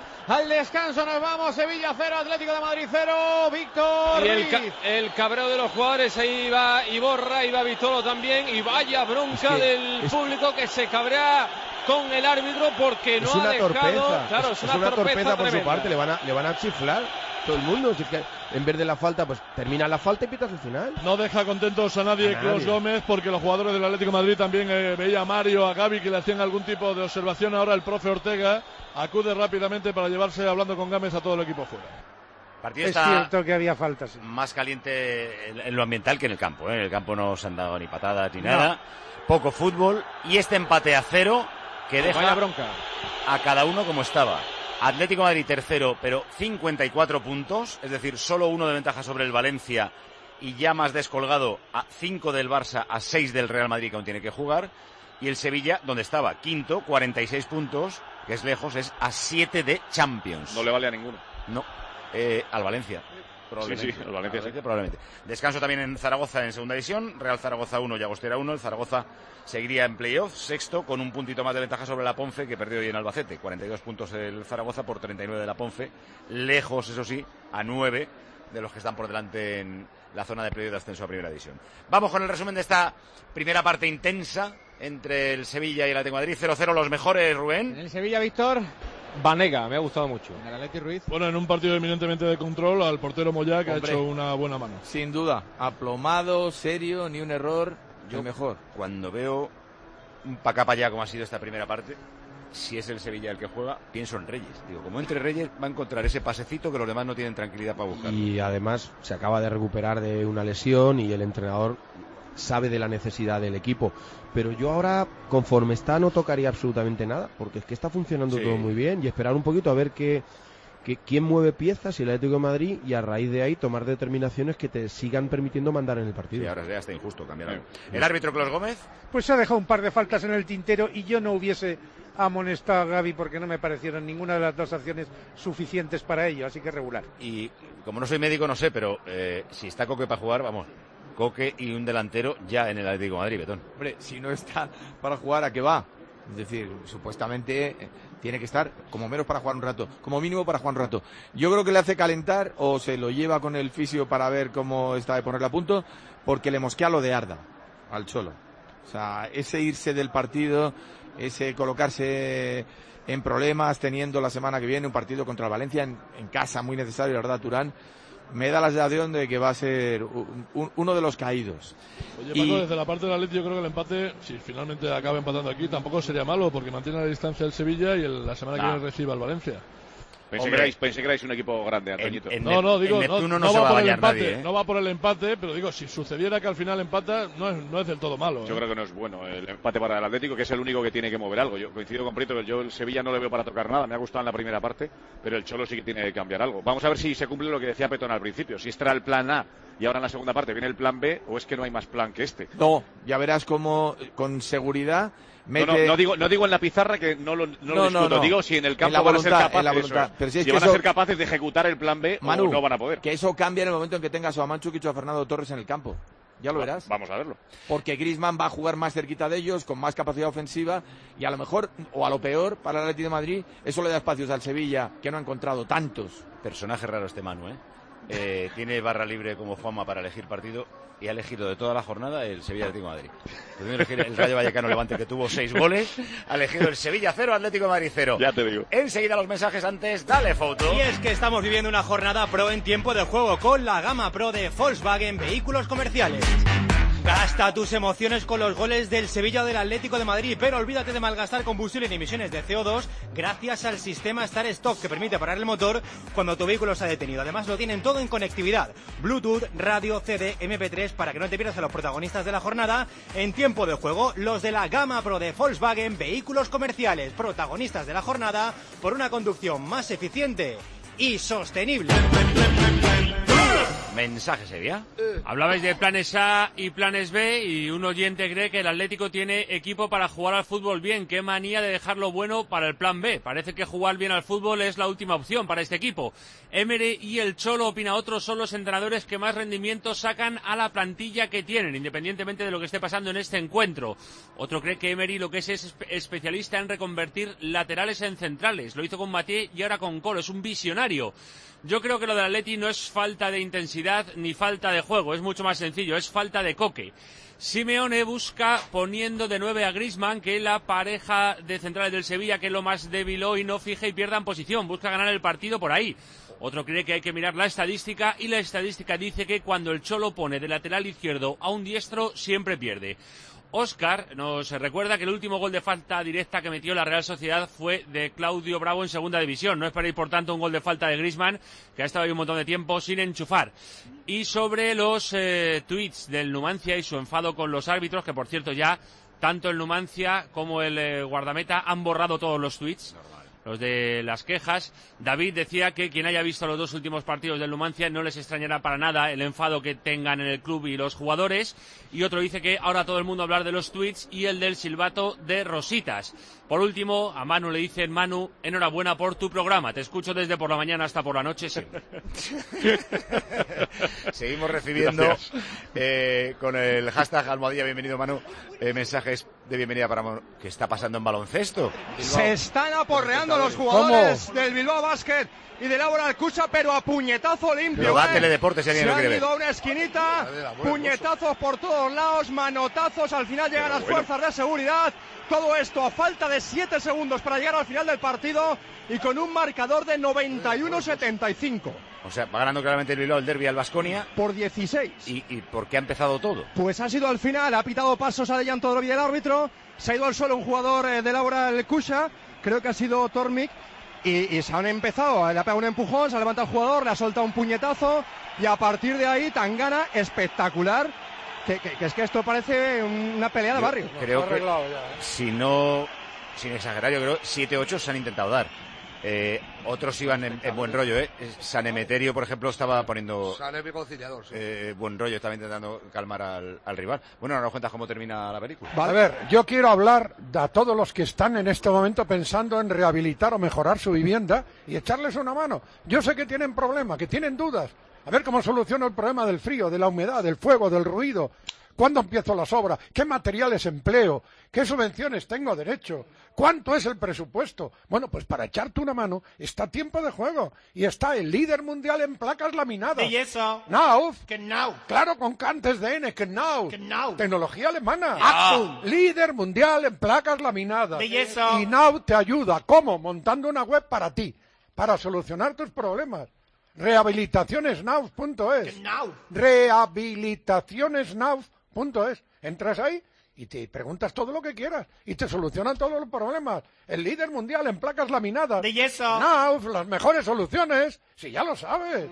Al descanso nos vamos, Sevilla cero, Atlético de Madrid cero, Víctor Y el, ca Ruiz. el cabreo de los jugadores, ahí va Iborra, y va Vitolo también, y vaya bronca Es que, del es... público que se cabrea con el árbitro porque no es ha una dejado... torpeza, Claro, es, es una, es una torpeza, torpeza por tremenda. su parte, le van a, le van a chiflar todo el mundo. Si es que en vez de la falta, pues termina la falta y pitas el final. No deja contentos a nadie, A Klaus nadie. Gómez, porque los jugadores del Atlético de Madrid también eh, veía a Mario, a Gavi, que le hacían algún tipo de observación. Ahora el profe Ortega acude rápidamente para llevarse, hablando con Gámez, a todo el equipo fuera. Partido Es está cierto que había faltas. Sí. más caliente en, en lo ambiental que en el campo. ¿eh? En el campo no se han dado ni patadas ni nada. Poco fútbol. Y este empate a cero que deja Vaya bronca. a cada uno como estaba. Atlético de Madrid tercero, pero cincuenta y cuatro puntos, es decir, solo uno de ventaja sobre el Valencia, y ya más descolgado a cinco del Barça, a seis del Real Madrid, que aún tiene que jugar. Y el Sevilla, donde estaba, quinto, cuarenta y seis puntos, que es lejos, es a siete de Champions. No le vale a ninguno. No, eh, al Valencia. Sí, sí, el Valencia sí. Probablemente. Descanso también en Zaragoza en segunda división. Real Zaragoza uno, Llagostera uno. El Zaragoza seguiría en playoff, sexto, con un puntito más de ventaja sobre la Ponfe, que perdió hoy en Albacete. cuarenta y dos puntos el Zaragoza por treinta y nueve de la Ponfe. Lejos, eso sí, a nueve de los que están por delante en la zona de playoff de ascenso a primera división. Vamos con el resumen de esta primera parte intensa entre el Sevilla y el Atlético de Madrid. cero cero los mejores, Rubén. En el Sevilla, Víctor. Vanega, me ha gustado mucho. En el Atleti Ruiz. Bueno, en un partido eminentemente de control, al portero Moyá, que Hombre. ha hecho una buena mano. Sin duda, aplomado, serio, ni un error, yo mejor. Cuando veo un pa' acá pa' allá como ha sido esta primera parte, si es el Sevilla el que juega, pienso en Reyes. Digo, como entre Reyes va a encontrar ese pasecito que los demás no tienen tranquilidad para buscar. Y además se acaba de recuperar de una lesión y el entrenador sabe de la necesidad del equipo. Pero yo ahora, conforme está, no tocaría absolutamente nada, porque es que está funcionando Sí. todo muy bien, y esperar un poquito a ver qué, qué, quién mueve piezas, y el Atlético de Madrid, y a raíz de ahí tomar determinaciones que te sigan permitiendo mandar en el partido. Sí, ahora ya está injusto cambiar algo. ¿El árbitro Klaus Gómez? Pues se ha dejado un par de faltas en el tintero, y yo no hubiese amonestado a Gavi porque no me parecieron ninguna de las dos acciones suficientes para ello, así que regular. Y como no soy médico, no sé, pero eh, si está Coque para jugar, vamos, Coque y un delantero ya en el Atlético de Madrid, Betón. Hombre, si no está para jugar, ¿a qué va? Es decir, supuestamente eh, tiene que estar como menos para jugar un rato, como mínimo para jugar un rato. Yo creo que le hace calentar o se lo lleva con el fisio para ver cómo está de ponerle a punto, porque le mosquea lo de Arda al Cholo. O sea, ese irse del partido, ese colocarse en problemas, teniendo la semana que viene un partido contra el Valencia en, en casa, muy necesario, la verdad, Turán, me da la sensación de que va a ser un, un, uno de los caídos. Oye, Y- Paco, desde la parte del Atleti yo creo que el empate, si finalmente acaba empatando aquí, tampoco sería malo, porque mantiene la distancia el Sevilla y el- la semana que Nah. viene recibe al Valencia. Pensé que, Hombre. erais, pensé que erais un equipo grande, Antoñito. En- No, no, digo, en no, Neptuno no no se va va a por el bañar empate, nadie, ¿eh? no va por el empate, pero digo, si sucediera que al final empata, no es, no es del todo malo. Yo ¿eh? creo que no es bueno el empate para el Atlético, que es el único que tiene que mover algo. Yo coincido con Prieto, que yo el Sevilla no le veo para tocar nada, me ha gustado en la primera parte, pero el Cholo sí que tiene que cambiar algo. Vamos a ver si se cumple lo que decía Petón al principio. Si este era el plan A y ahora en la segunda parte viene el plan B, o es que no hay más plan que este. No, ya verás cómo con seguridad mete... No, no, no digo, no digo en la pizarra, que no lo, no No, lo discuto, no, no. digo si en el campo En la van voluntad, a ser capaces, en la voluntad. eso es. Pero si es si que van eso- a ser capaces de ejecutar el plan B Manu, o no van a poder. Que eso cambia en el momento en que tengas o a Mandžukić o a Fernando Torres en el campo. Ya lo Va- verás. Vamos a verlo. Porque Griezmann va a jugar más cerquita de ellos, con más capacidad ofensiva, y a lo mejor, o a lo peor, para el Atlético de Madrid, eso le da espacios al Sevilla, que no ha encontrado tantos. Personaje raro este Manu, ¿eh? Eh, tiene barra libre como Juanma para elegir partido y ha elegido de toda la jornada el Sevilla Atlético de Madrid. Pudiendo elegir el Rayo Vallecano Levante, que tuvo seis goles, ha elegido el Sevilla cero, Atlético de Madrid cero. Ya te digo. Enseguida los mensajes, antes dale foto. Y es que estamos viviendo una jornada pro en tiempo de juego con la gama pro de Volkswagen Vehículos Comerciales. Gasta tus emociones con los goles del Sevilla o del Atlético de Madrid, pero olvídate de malgastar combustible en emisiones de C O dos gracias al sistema Start Stop, que permite parar el motor cuando tu vehículo se ha detenido. Además lo tienen todo en conectividad, Bluetooth, radio, C D, eme pe tres, para que no te pierdas a los protagonistas de la jornada en tiempo de juego, los de la gama pro de Volkswagen Vehículos Comerciales, protagonistas de la jornada por una conducción más eficiente y sostenible. Mensaje, Sevilla. Hablabais de planes A y planes B y un oyente cree que el Atlético tiene equipo para jugar al fútbol bien. Qué manía de dejarlo bueno para el plan B. Parece que jugar bien al fútbol es la última opción para este equipo. Emery y el Cholo, opina otro, son los entrenadores que más rendimiento sacan a la plantilla que tienen, independientemente de lo que esté pasando en este encuentro. Otro cree que Emery lo que es es especialista en reconvertir laterales en centrales. Lo hizo con Mathieu y ahora con Colo. Es un visionario. Yo creo que lo del Atleti no es falta de intensidad ni falta de juego, es mucho más sencillo, es falta de coque. Simeone busca poniendo de nueve a Griezmann, que la pareja de centrales del Sevilla, que es lo más débil hoy, no fije y pierdan posición, busca ganar el partido por ahí. Otro cree que hay que mirar la estadística, y la estadística dice que cuando el Cholo pone de lateral izquierdo a un diestro, siempre pierde. Óscar nos recuerda que el último gol de falta directa que metió la Real Sociedad fue de Claudio Bravo en segunda división. No esperéis, por tanto, un gol de falta de Griezmann, que ha estado ahí un montón de tiempo sin enchufar. Y sobre los eh, tweets del Numancia y su enfado con los árbitros, que por cierto ya tanto el Numancia como el eh, guardameta han borrado todos los tweets. Los de las quejas. David decía que quien haya visto los dos últimos partidos del Numancia no les extrañará para nada el enfado que tengan en el club y los jugadores. Y otro dice que ahora todo el mundo hablar de los tweets y el del silbato de Rositas. Por último, a Manu le dicen: Manu, enhorabuena por tu programa. Te escucho desde por la mañana hasta por la noche siempre. Seguimos recibiendo eh, con el hashtag almohadilla bienvenido Manu, eh, mensajes de bienvenida para Manu. ¿Qué está pasando en baloncesto? Se están aporreando los jugadores ¿Cómo? del Bilbao Basket y del Laboral Cucha, pero a puñetazo limpio. Pero va a ¿eh? Teledeporte si alguien Se lo quiere han ver. ido a una esquinita, puñetazos por todos lados, manotazos, al final llegan las bueno. fuerzas de seguridad. Todo esto a falta de siete segundos para llegar al final del partido y con un marcador de noventa y uno setenta y cinco. O sea, va ganando claramente el Bilbao el derbi al Baskonia. Por dieciséis. ¿Y, ¿Y por qué ha empezado todo? Pues ha sido al final, ha pitado pasos a Dejan Todorovic el árbitro, se ha ido al suelo un jugador eh, de Laboral Cucha, creo que ha sido Tormik, y, y se han empezado, le ha pegado un empujón, se ha levantado el jugador, le ha soltado un puñetazo, y a partir de ahí, Tangana espectacular, que, que, que es que esto parece una pelea de barrio. Creo que, si no, sin exagerar, yo creo siete ocho se han intentado dar. Eh, otros iban en, en buen rollo, ¿eh? San Emeterio, por ejemplo, estaba poniendo San Emeterio conciliador, sí. eh, buen rollo, estaba intentando calmar al, al rival. Bueno, ahora nos cuentas cómo termina la película. A ver, yo quiero hablar a todos los que están en este momento pensando en rehabilitar o mejorar su vivienda y echarles una mano. Yo sé que tienen problemas, que tienen dudas. A ver cómo soluciono el problema del frío, de la humedad, del fuego, del ruido. ¿Cuándo empiezo las obras? ¿Qué materiales empleo? ¿Qué subvenciones tengo derecho? ¿Cuánto es el presupuesto? Bueno, pues para echarte una mano está Tiempo de Juego y está el líder mundial en placas laminadas. Belleza. Knauf. Genau. Claro, con cantes de N, Knauf. Genau. Tecnología alemana. Achtung. Líder mundial en placas laminadas. Belleza. Y Knauf te ayuda. ¿Cómo? Montando una web para ti, para solucionar tus problemas. rehabilitaciones knauf punto es. Genau. rehabilitaciones knauf punto es. Entras ahí y te preguntas todo lo que quieras y te solucionan todos los problemas. El líder mundial en placas laminadas. Belleza. Knauf, las mejores soluciones, si ya lo sabes.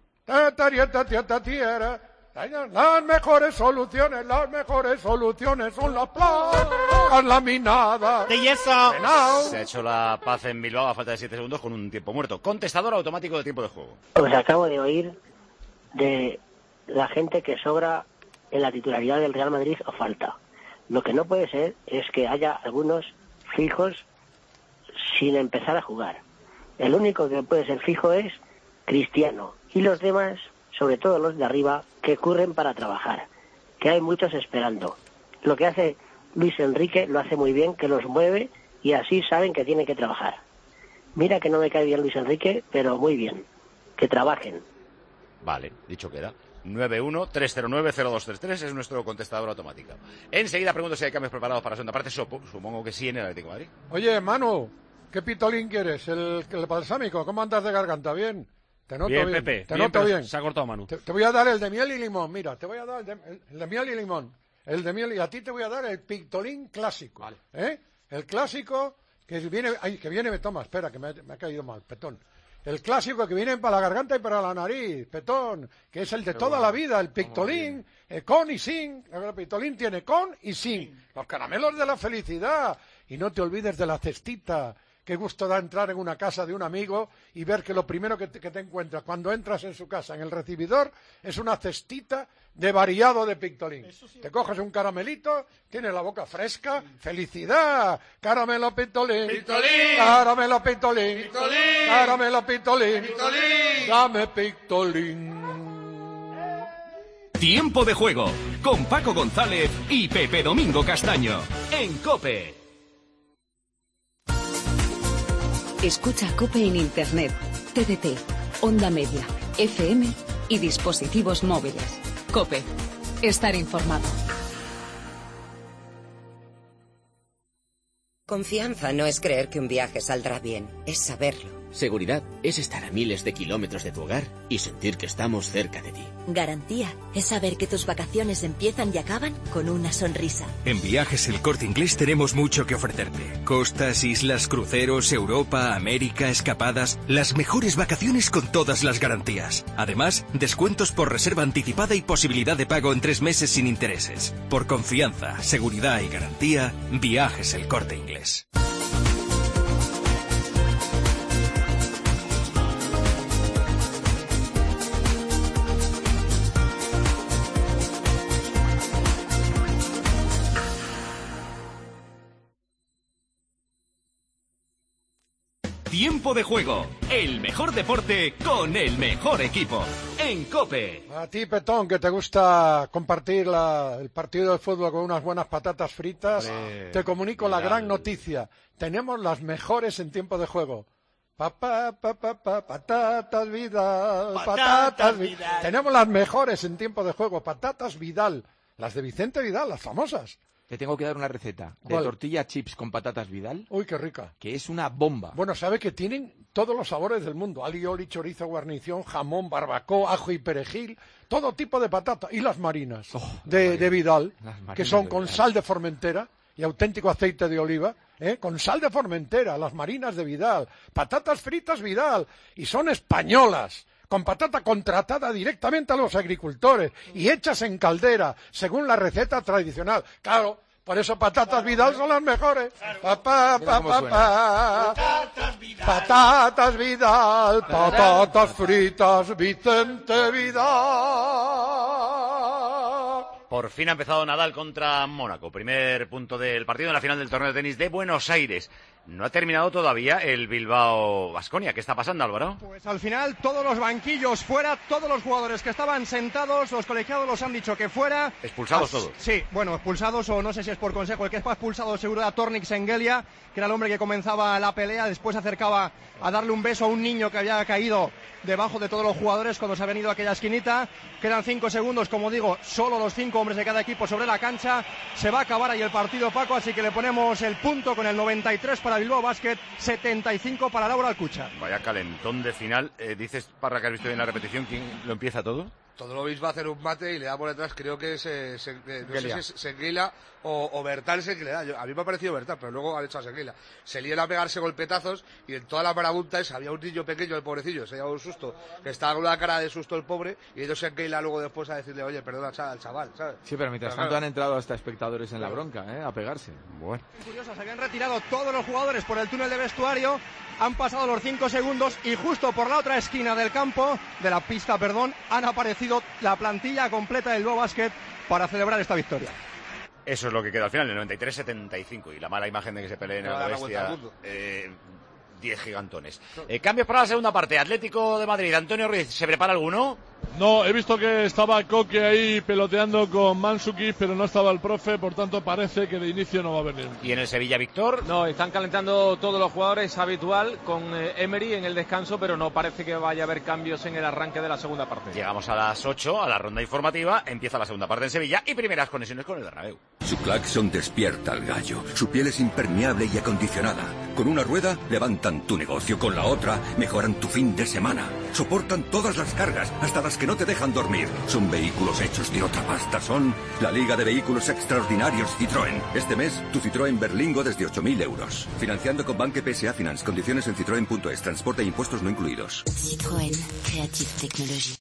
Las mejores soluciones, las mejores soluciones son las placas laminadas. Belleza. Se ha hecho la paz en Bilbao a falta de siete segundos con un tiempo muerto. Contestador automático de tiempo de juego. Os acabo de oír de la gente que sobra en la titularidad del Real Madrid o falta. Lo que no puede ser es que haya algunos fijos sin empezar a jugar. El único que puede ser fijo es Cristiano y los demás, sobre todo los de arriba, que corren para trabajar, que hay muchos esperando. Lo que hace Luis Enrique lo hace muy bien, que los mueve y así saben que tienen que trabajar. Mira que no me cae bien Luis Enrique, pero muy bien, que trabajen. Vale, dicho queda. nueve uno tres cero nueve cero dos tres tres es nuestro contestador automático. Enseguida pregunto si hay cambios preparados para la segunda parte. Supongo que sí en el Atlético de Madrid. Oye, Manu, ¿qué pitolín quieres? ¿El, el balsámico? ¿Cómo andas de garganta? ¿Bien? Te noto bien, bien. Pepe. Te bien, noto bien. Se ha cortado Manu. Te, te voy a dar el de miel y limón. Mira, te voy a dar el de, el, el de miel y limón. El de miel y a ti te voy a dar el pitolín clásico. Vale. ¿Eh? El clásico que viene... Ay, que viene... Toma, espera, que me, me ha caído mal, petón. El clásico que viene para la garganta y para la nariz, petón, que es el de Qué toda bueno. la vida, el pictolín, eh, con y sin. El pictolín tiene con y sin. Los caramelos de la felicidad. Y no te olvides de la cestita. Qué gusto da entrar en una casa de un amigo y ver que lo primero que te, que te encuentras cuando entras en su casa, en el recibidor, es una cestita de variado de pictolín. Sí. Te coges un caramelito, tienes la boca fresca, ¡felicidad! Caramelo pictolín, pictolín, caramelo pictolín, pictolín, caramelo pictolín, pictolín, dame pictolín. Tiempo de juego con Paco González y Pepe Domingo Castaño en COPE. Escucha COPE en Internet, T D T, Onda Media, F M y dispositivos móviles. COPE. Estar informado. Confianza no es creer que un viaje saldrá bien, es saberlo. Seguridad es estar a miles de kilómetros de tu hogar y sentir que estamos cerca de ti. Garantía es saber que tus vacaciones empiezan y acaban con una sonrisa. En Viajes El Corte Inglés tenemos mucho que ofrecerte. Costas, islas, cruceros, Europa, América, escapadas... Las mejores vacaciones con todas las garantías. Además, descuentos por reserva anticipada y posibilidad de pago en tres meses sin intereses. Por confianza, seguridad y garantía, Viajes El Corte Inglés. Tiempo de juego, el mejor deporte con el mejor equipo, en COPE. A ti, Petón, que te gusta compartir la, el partido de fútbol con unas buenas patatas fritas, Vale, te comunico la gran noticia. Tenemos las mejores en tiempo de juego. Pa, pa, pa, pa, pa, patatas Vidal, patatas, patatas Vidal. Tenemos las mejores en tiempo de juego, patatas Vidal, las de Vicente Vidal, las famosas. Te tengo que dar una receta de ¿Cuál? tortilla chips con patatas Vidal. Uy, qué rica. Que es una bomba. Bueno, sabe que tienen todos los sabores del mundo. Alioli, chorizo, guarnición, jamón, barbacoa, ajo y perejil. Todo tipo de patata. Y las marinas oh, de, las de Vidal, marinas que son con sal de Formentera y auténtico aceite de oliva. ¿eh? Con sal de Formentera, las marinas de Vidal. Patatas fritas Vidal. Y son españolas. Con patata contratada directamente a los agricultores y hechas en caldera, según la receta tradicional. Claro, por eso patatas Vidal son las mejores. Pa, pa, pa, pa, pa. Patatas Vidal, patatas Vidal, patatas fritas Vicente Vidal. Por fin ha empezado Nadal contra Mónaco. Primer punto del partido en la final del torneo de tenis de Buenos Aires. No ha terminado todavía el Bilbao-Baskonia. ¿Qué está pasando, Álvaro? Pues al final todos los banquillos fuera, todos los jugadores que estaban sentados, los colegiados los han dicho que fuera. ¿Expulsados todos? Sí, bueno, expulsados o no sé si es por consejo. El que es expulsado seguro era Tornik Sengelia, que era el hombre que comenzaba la pelea. Después se acercaba a darle un beso a un niño que había caído debajo de todos los jugadores cuando se ha venido a aquella esquinita. Quedan cinco segundos, como digo, solo los cinco hombres de cada equipo sobre la cancha. Se va a acabar ahí el partido, Paco, así que le ponemos el punto con el noventa y tres para Bilbao Basket, setenta y cinco para Laura Alcucha. Vaya calentón de final. Eh, dices, Parra, que has visto bien la repetición, ¿quién lo empieza todo? Todo lo veis va a hacer un mate y le da por detrás, creo que es, eh, se, eh, no sé si es Senguila o, o Bertal el que le da. Yo, a mí me ha parecido Bertal, pero luego han hecho a Senguila. Se lían a pegarse golpetazos y en toda la marabunta esa había un niño pequeño, el pobrecillo, se ha dado un susto, que estaba con una cara de susto el pobre, y ellos Senguila luego después a decirle, oye, perdona al chaval, ¿sabes? Sí, pero mientras pero, tanto claro, han entrado hasta espectadores en la bronca, ¿eh? A pegarse. Bueno. Curioso, se habían retirado todos los jugadores por el túnel de vestuario, han pasado los cinco segundos y justo por la otra esquina del campo, de la pista, perdón, han aparecido sido la plantilla completa del Bilbao Basket para celebrar esta victoria. Eso es lo que queda al final, el noventa y tres setenta y cinco. Y la mala imagen de que se peleen en la bestia. Eh, diez gigantones. Eh, cambios para la segunda parte. Atlético de Madrid. Antonio Ruiz, ¿se prepara alguno? No, he visto que estaba Coque ahí peloteando con Mandzukic, pero no estaba el profe, por tanto parece que de inicio no va a venir. ¿Y en el Sevilla, Víctor? No, están calentando todos los jugadores habitual con eh, Emery en el descanso, pero no parece que vaya a haber cambios en el arranque de la segunda parte. Llegamos a las ocho, a la ronda informativa, empieza la segunda parte en Sevilla y primeras conexiones con el Bernabéu. Su claxon despierta al gallo, su piel es impermeable y acondicionada. Con una rueda levantan tu negocio, con la otra mejoran tu fin de semana. Soportan todas las cargas, hasta las que no te dejan dormir. Son vehículos hechos de otra pasta, son la Liga de Vehículos Extraordinarios Citroën. Este mes, tu Citroën Berlingo desde ocho mil euros. Financiando con Banque P S A Finance. Condiciones en citroen punto es. Transporte e impuestos no incluidos. Citroën. Creative Technology.